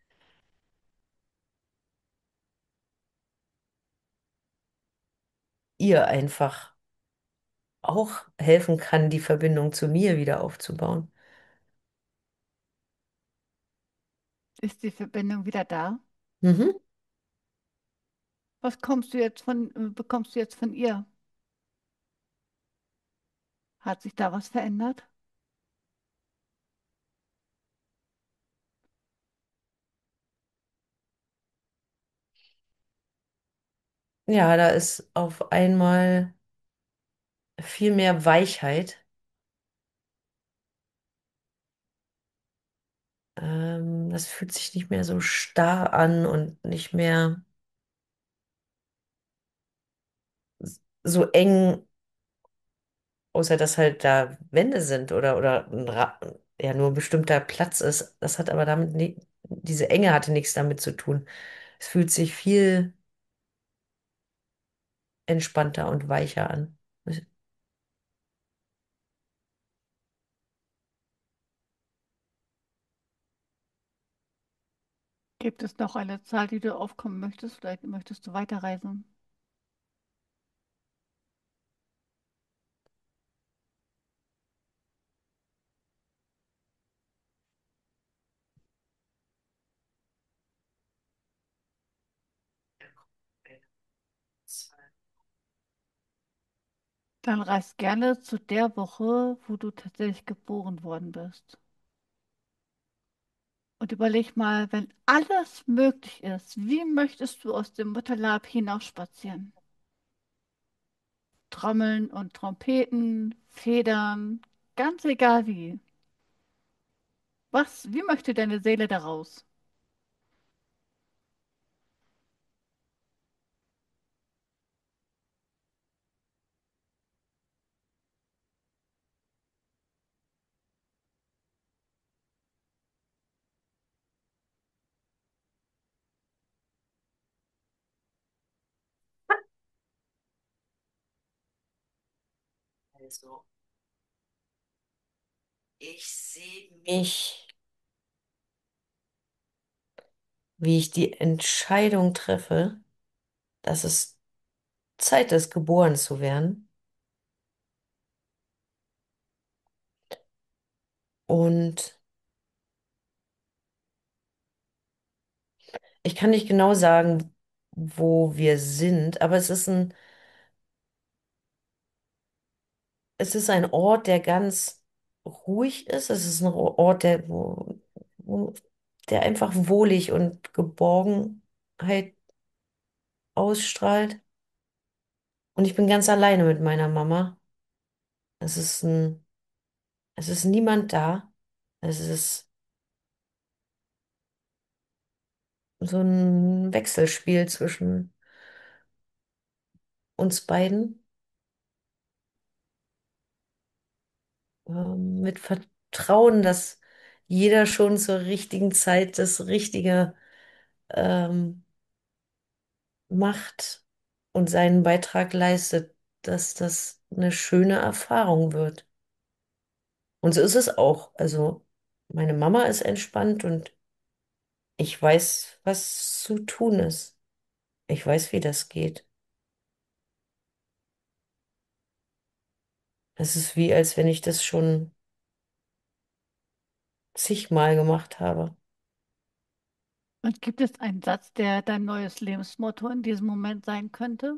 ihr einfach auch helfen kann, die Verbindung zu mir wieder aufzubauen. Ist die Verbindung wieder da? Mhm. Bekommst du jetzt von ihr? Hat sich da was verändert? Ja, da ist auf einmal viel mehr Weichheit. Das fühlt sich nicht mehr so starr an und nicht mehr so eng, außer dass halt da Wände sind oder ja, nur ein bestimmter Platz ist. Das hat aber damit diese Enge hatte nichts damit zu tun. Es fühlt sich viel entspannter und weicher an. Gibt es noch eine Zahl, die du aufkommen möchtest? Vielleicht möchtest du weiterreisen? Dann reist gerne zu der Woche, wo du tatsächlich geboren worden bist. Und überleg mal, wenn alles möglich ist, wie möchtest du aus dem Mutterleib hinausspazieren? Trommeln und Trompeten, Federn, ganz egal wie. Wie möchte deine Seele daraus? Also, ich sehe mich, wie ich die Entscheidung treffe, dass es Zeit ist, geboren zu werden. Und ich kann nicht genau sagen, wo wir sind, aber es ist ein Ort, der ganz ruhig ist. Es ist ein Ort, wo, der einfach wohlig und Geborgenheit ausstrahlt. Und ich bin ganz alleine mit meiner Mama. Es ist Es ist niemand da. Es ist so ein Wechselspiel zwischen uns beiden, mit Vertrauen, dass jeder schon zur richtigen Zeit das Richtige ähm, macht und seinen Beitrag leistet, dass das eine schöne Erfahrung wird. Und so ist es auch. Also meine Mama ist entspannt und ich weiß, was zu tun ist. Ich weiß, wie das geht. Es ist wie, als wenn ich das schon zigmal gemacht habe. Und gibt es einen Satz, der dein neues Lebensmotto in diesem Moment sein könnte?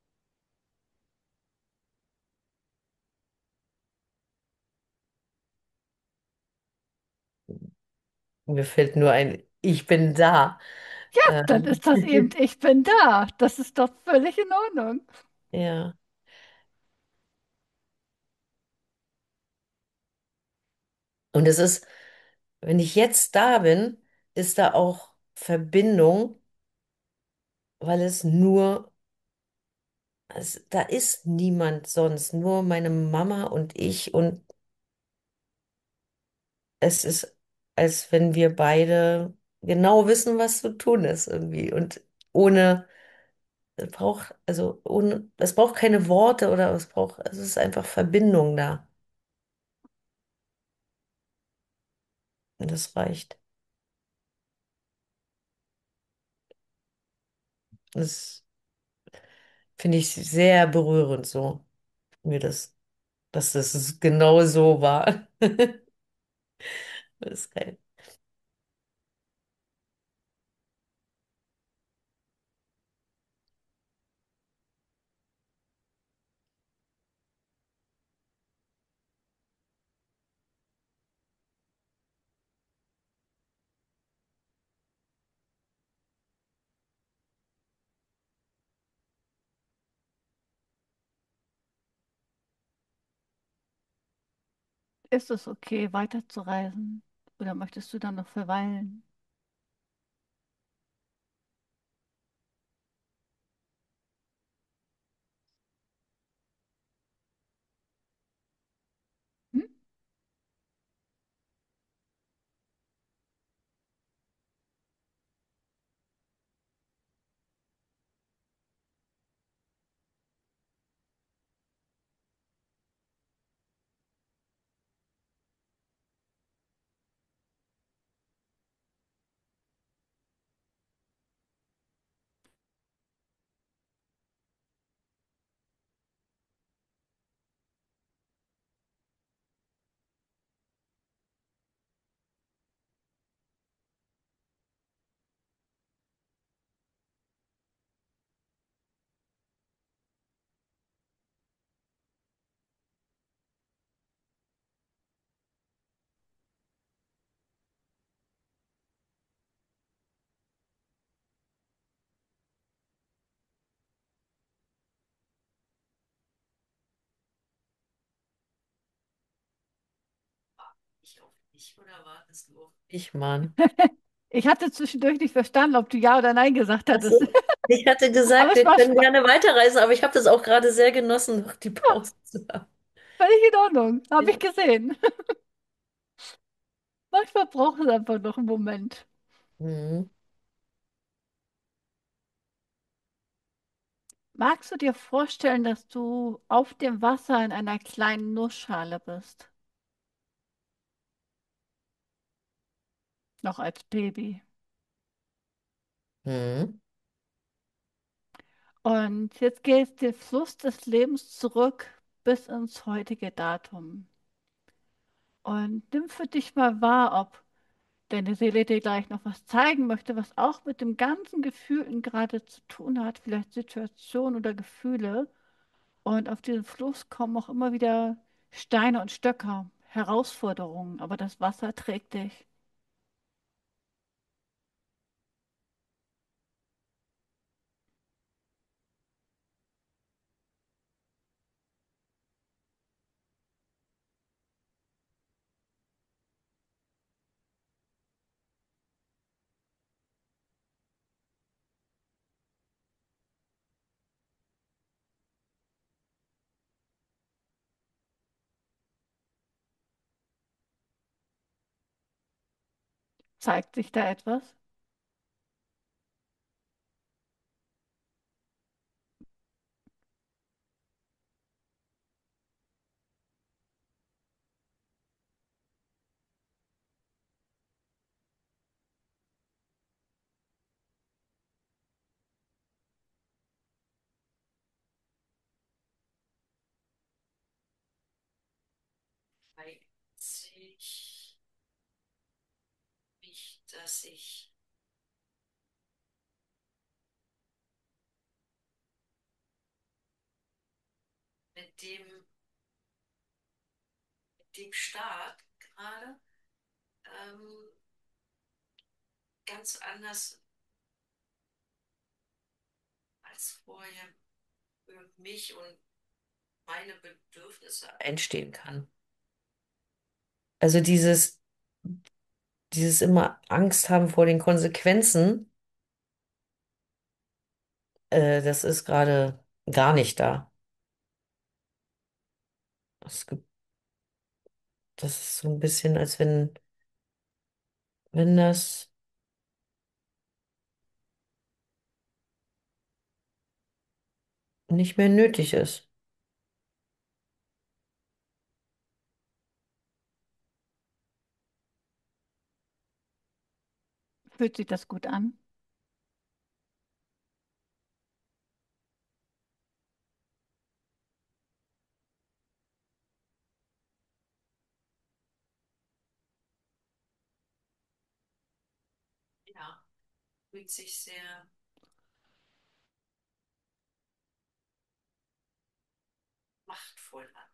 Mir fällt nur ein, ich bin da. Ja, dann Ähm, ist das eben, ich bin da. Das ist doch völlig in Ordnung. ja. Und es ist, wenn ich jetzt da bin, ist da auch Verbindung, weil da ist niemand sonst, nur meine Mama und ich und es ist, als wenn wir beide genau wissen, was zu tun ist irgendwie und ohne, es braucht keine Worte oder es ist einfach Verbindung da und das reicht. Das finde ich sehr berührend so, mir dass das genau so war. Das ist geil. Ist es okay, weiterzureisen? Oder möchtest du dann noch verweilen? Hm? Ich hoffe nicht, oder wartest du auf mich, Mann? Ich hatte zwischendurch nicht verstanden, ob du Ja oder Nein gesagt hattest. Achso, ich hatte Aber gesagt, es wir war können gerne weiterreisen, aber ich habe das auch gerade sehr genossen, noch die ja, Pause zu haben. völlig in Ordnung. Habe ich Ja. gesehen. Manchmal braucht es einfach noch einen Moment. Mhm. Magst du dir vorstellen, dass du auf dem Wasser in einer kleinen Nussschale bist? Noch als Baby. Mhm. Und jetzt geht der Fluss des Lebens zurück bis ins heutige Datum. Und nimm für dich mal wahr, ob deine Seele dir gleich noch was zeigen möchte, was auch mit dem ganzen Gefühlen gerade zu tun hat, vielleicht Situationen oder Gefühle. Und auf diesen Fluss kommen auch immer wieder Steine und Stöcker, Herausforderungen, aber das Wasser trägt dich. Zeigt sich da etwas? Zeigt sich nicht, dass ich mit dem Start gerade ähm, ganz anders als vorher für mich und meine Bedürfnisse einstehen kann. Also dieses immer Angst haben vor den Konsequenzen, das ist gerade gar nicht da. Es gibt, das ist so ein bisschen, als wenn das nicht mehr nötig ist. Fühlt sich das gut an? Ja, fühlt sich sehr machtvoll an.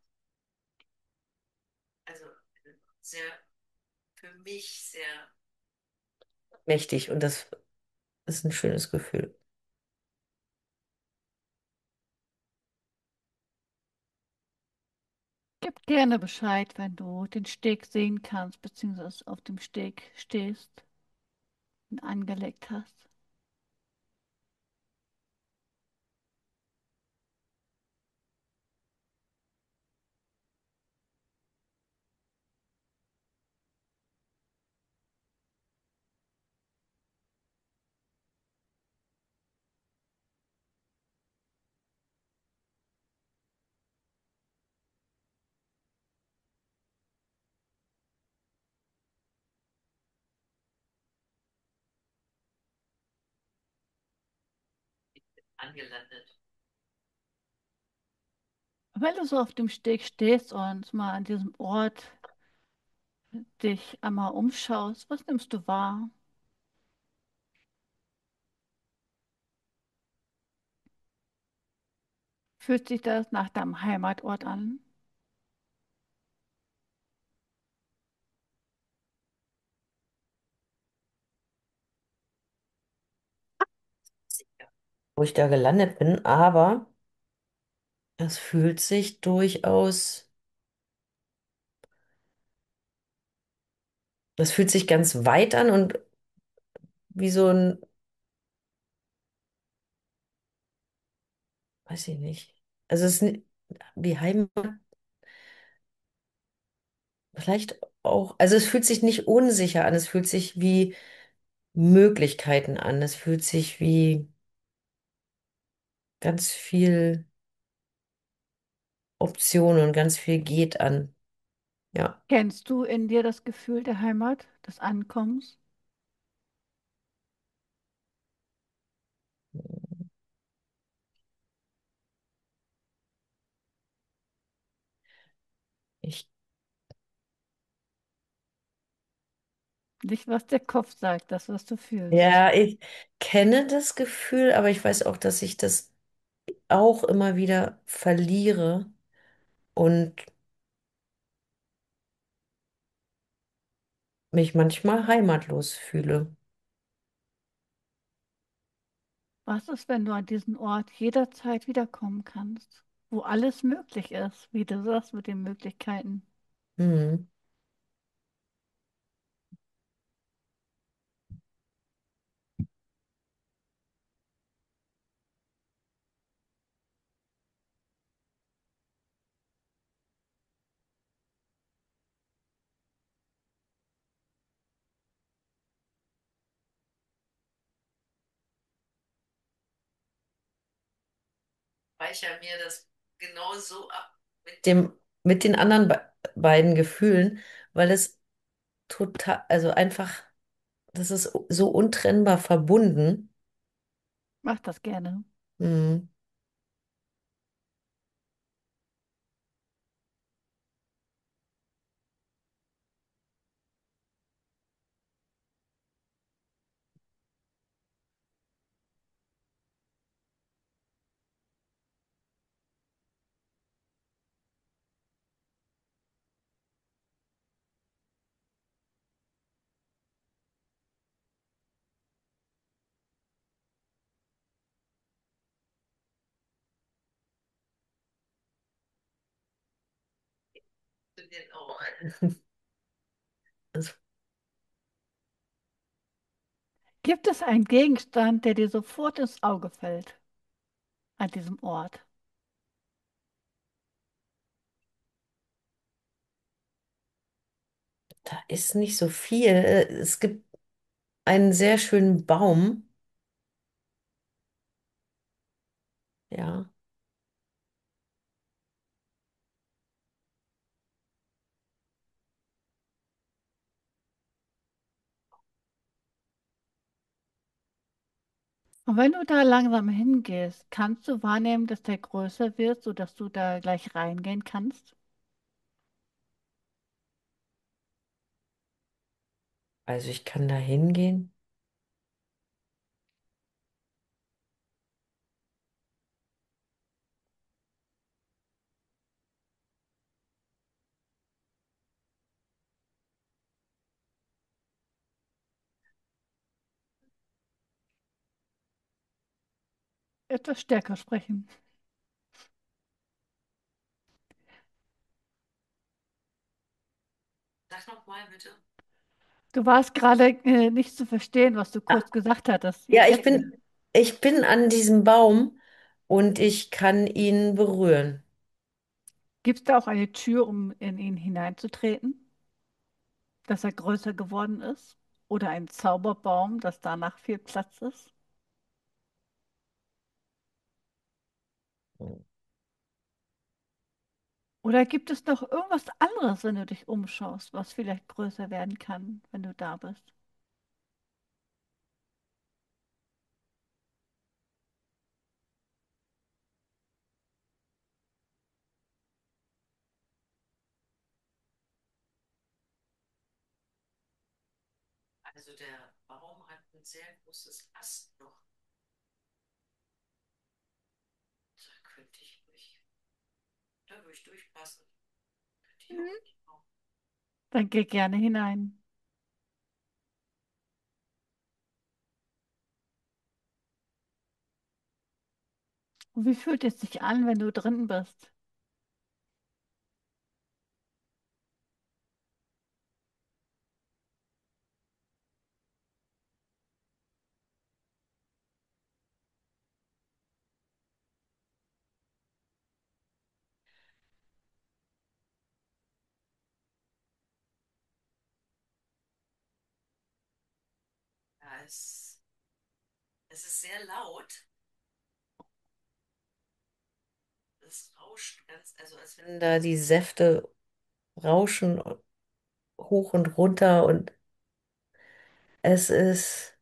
Also sehr, für mich sehr mächtig und das ist ein schönes Gefühl. Gib gerne Bescheid, wenn du den Steg sehen kannst, beziehungsweise auf dem Steg stehst und angelegt hast. Angelandet. Wenn du so auf dem Steg stehst und mal an diesem Ort dich einmal umschaust, was nimmst du wahr? Fühlt sich das nach deinem Heimatort an? Wo ich da gelandet bin, aber es fühlt sich durchaus, das fühlt sich ganz weit an und wie so ein, weiß ich nicht. Also es ist wie Heimat, vielleicht auch, also es fühlt sich nicht unsicher an, es fühlt sich wie Möglichkeiten an, es fühlt sich wie ganz viel Optionen und ganz viel geht an. Ja, Kennst du in dir das Gefühl der Heimat, des Ankommens? ich, Nicht, was der Kopf sagt, das, was du fühlst. ja, ich kenne das Gefühl, aber ich weiß auch, dass ich das auch immer wieder verliere und mich manchmal heimatlos fühle. Was ist, wenn du an diesen Ort jederzeit wiederkommen kannst, wo alles möglich ist, wie du sagst mit den Möglichkeiten? Mhm. speichere mir das genau so ab mit den anderen beiden Gefühlen, weil es total, also einfach, das ist so untrennbar verbunden. Mach das gerne. Hm. Auch. Das, Gibt es einen Gegenstand, der dir sofort ins Auge fällt an diesem Ort? da ist nicht so viel. Es gibt einen sehr schönen Baum, ja. Und wenn du da langsam hingehst, kannst du wahrnehmen, dass der größer wird, sodass du da gleich reingehen kannst? Also ich kann da hingehen. Etwas stärker sprechen. Sag noch mal bitte. Du warst gerade nicht zu verstehen, was du Ah, kurz gesagt hattest. ja, Jetzt wieder. ich bin an diesem Baum und ich kann ihn berühren. Gibt es da auch eine Tür, um in ihn hineinzutreten, dass er größer geworden ist? Oder ein Zauberbaum, dass danach viel Platz ist? Oder gibt es noch irgendwas anderes, wenn du dich umschaust, was vielleicht größer werden kann, wenn du da bist? Also der Baum hat ein sehr großes Ast noch. Da da würde ich durchpassen. Könnte ich auch Mhm. nicht. Dann geh gerne hinein. Und wie fühlt es sich an, wenn du drin bist? Ja, es ist sehr laut. Es rauscht ganz, also als wenn da die Säfte rauschen hoch und runter und es ist,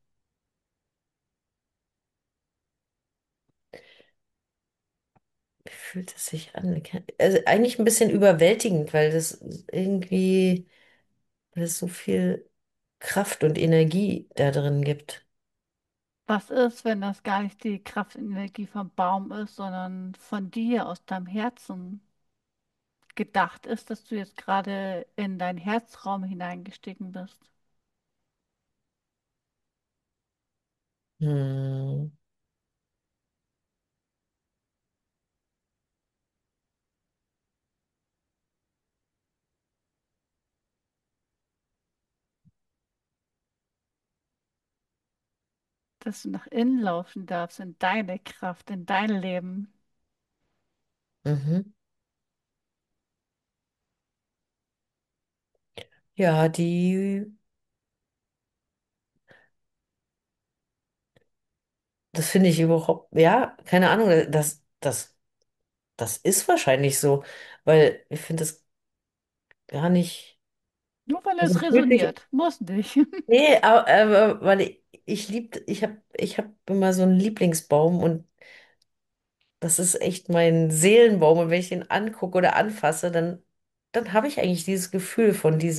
wie fühlt es sich an? Also eigentlich ein bisschen überwältigend, weil das irgendwie, weil es so viel Kraft und Energie da drin gibt. Was ist, wenn das gar nicht die Kraftenergie vom Baum ist, sondern von dir aus deinem Herzen gedacht ist, dass du jetzt gerade in deinen Herzraum hineingestiegen bist? Hm. Dass du nach innen laufen darfst, in deine Kraft, in dein Leben. Mhm. Ja, das finde ich überhaupt, ja, keine Ahnung, das. das ist wahrscheinlich so, weil ich finde das gar nicht, Nur weil also es es fühlt sich, resoniert. Muss nicht. nee, aber weil ich hab immer so einen Lieblingsbaum und das ist echt mein Seelenbaum und wenn ich den angucke oder anfasse, dann habe ich eigentlich dieses Gefühl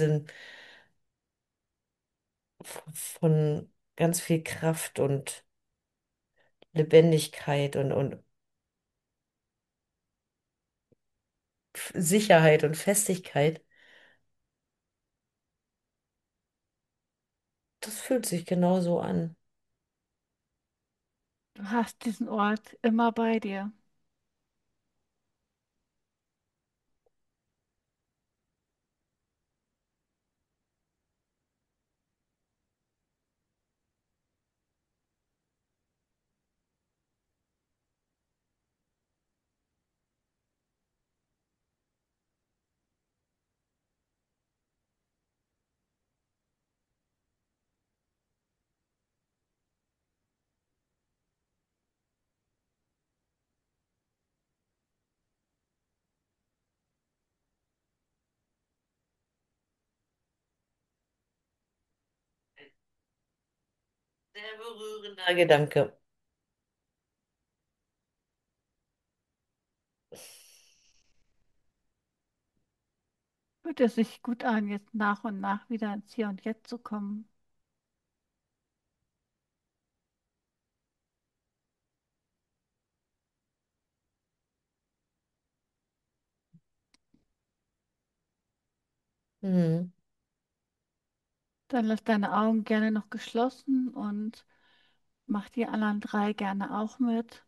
von ganz viel Kraft und Lebendigkeit und Sicherheit und Festigkeit. Das fühlt sich genauso an. Du hast diesen Ort immer bei dir. Sehr berührender Gedanke. Fühlt es sich gut an, jetzt nach und nach wieder ins Hier und Jetzt zu kommen. Mhm. Dann lass deine Augen gerne noch geschlossen und mach die anderen drei gerne auch mit.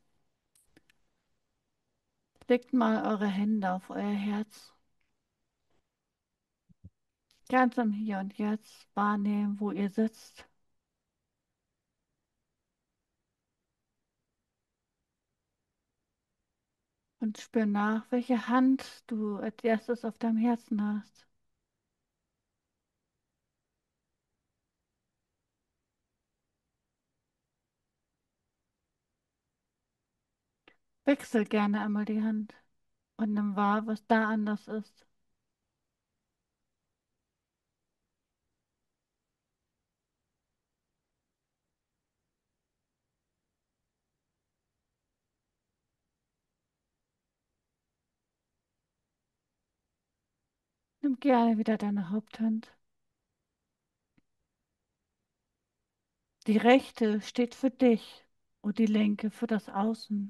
Legt mal eure Hände auf euer Herz. Ganz im Hier und Jetzt wahrnehmen, wo ihr sitzt. Und spür nach, welche Hand du als erstes auf deinem Herzen hast. Wechsel gerne einmal die Hand und nimm wahr, was da anders ist. Nimm gerne wieder deine Haupthand. Die rechte steht für dich und die linke für das Außen.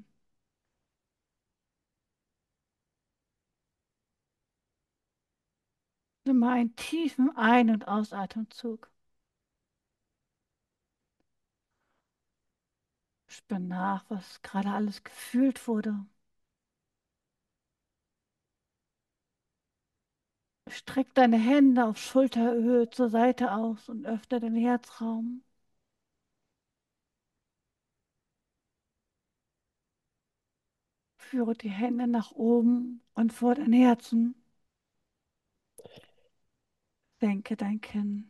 Nimm mal einen tiefen Ein- und Ausatemzug. Spür nach, was gerade alles gefühlt wurde. Streck deine Hände auf Schulterhöhe zur Seite aus und öffne den Herzraum. Führe die Hände nach oben und vor dein Herzen. Senke dein Kinn.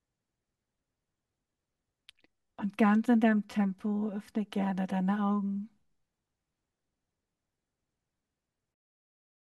Und ganz in deinem Tempo öffne gerne deine Augen.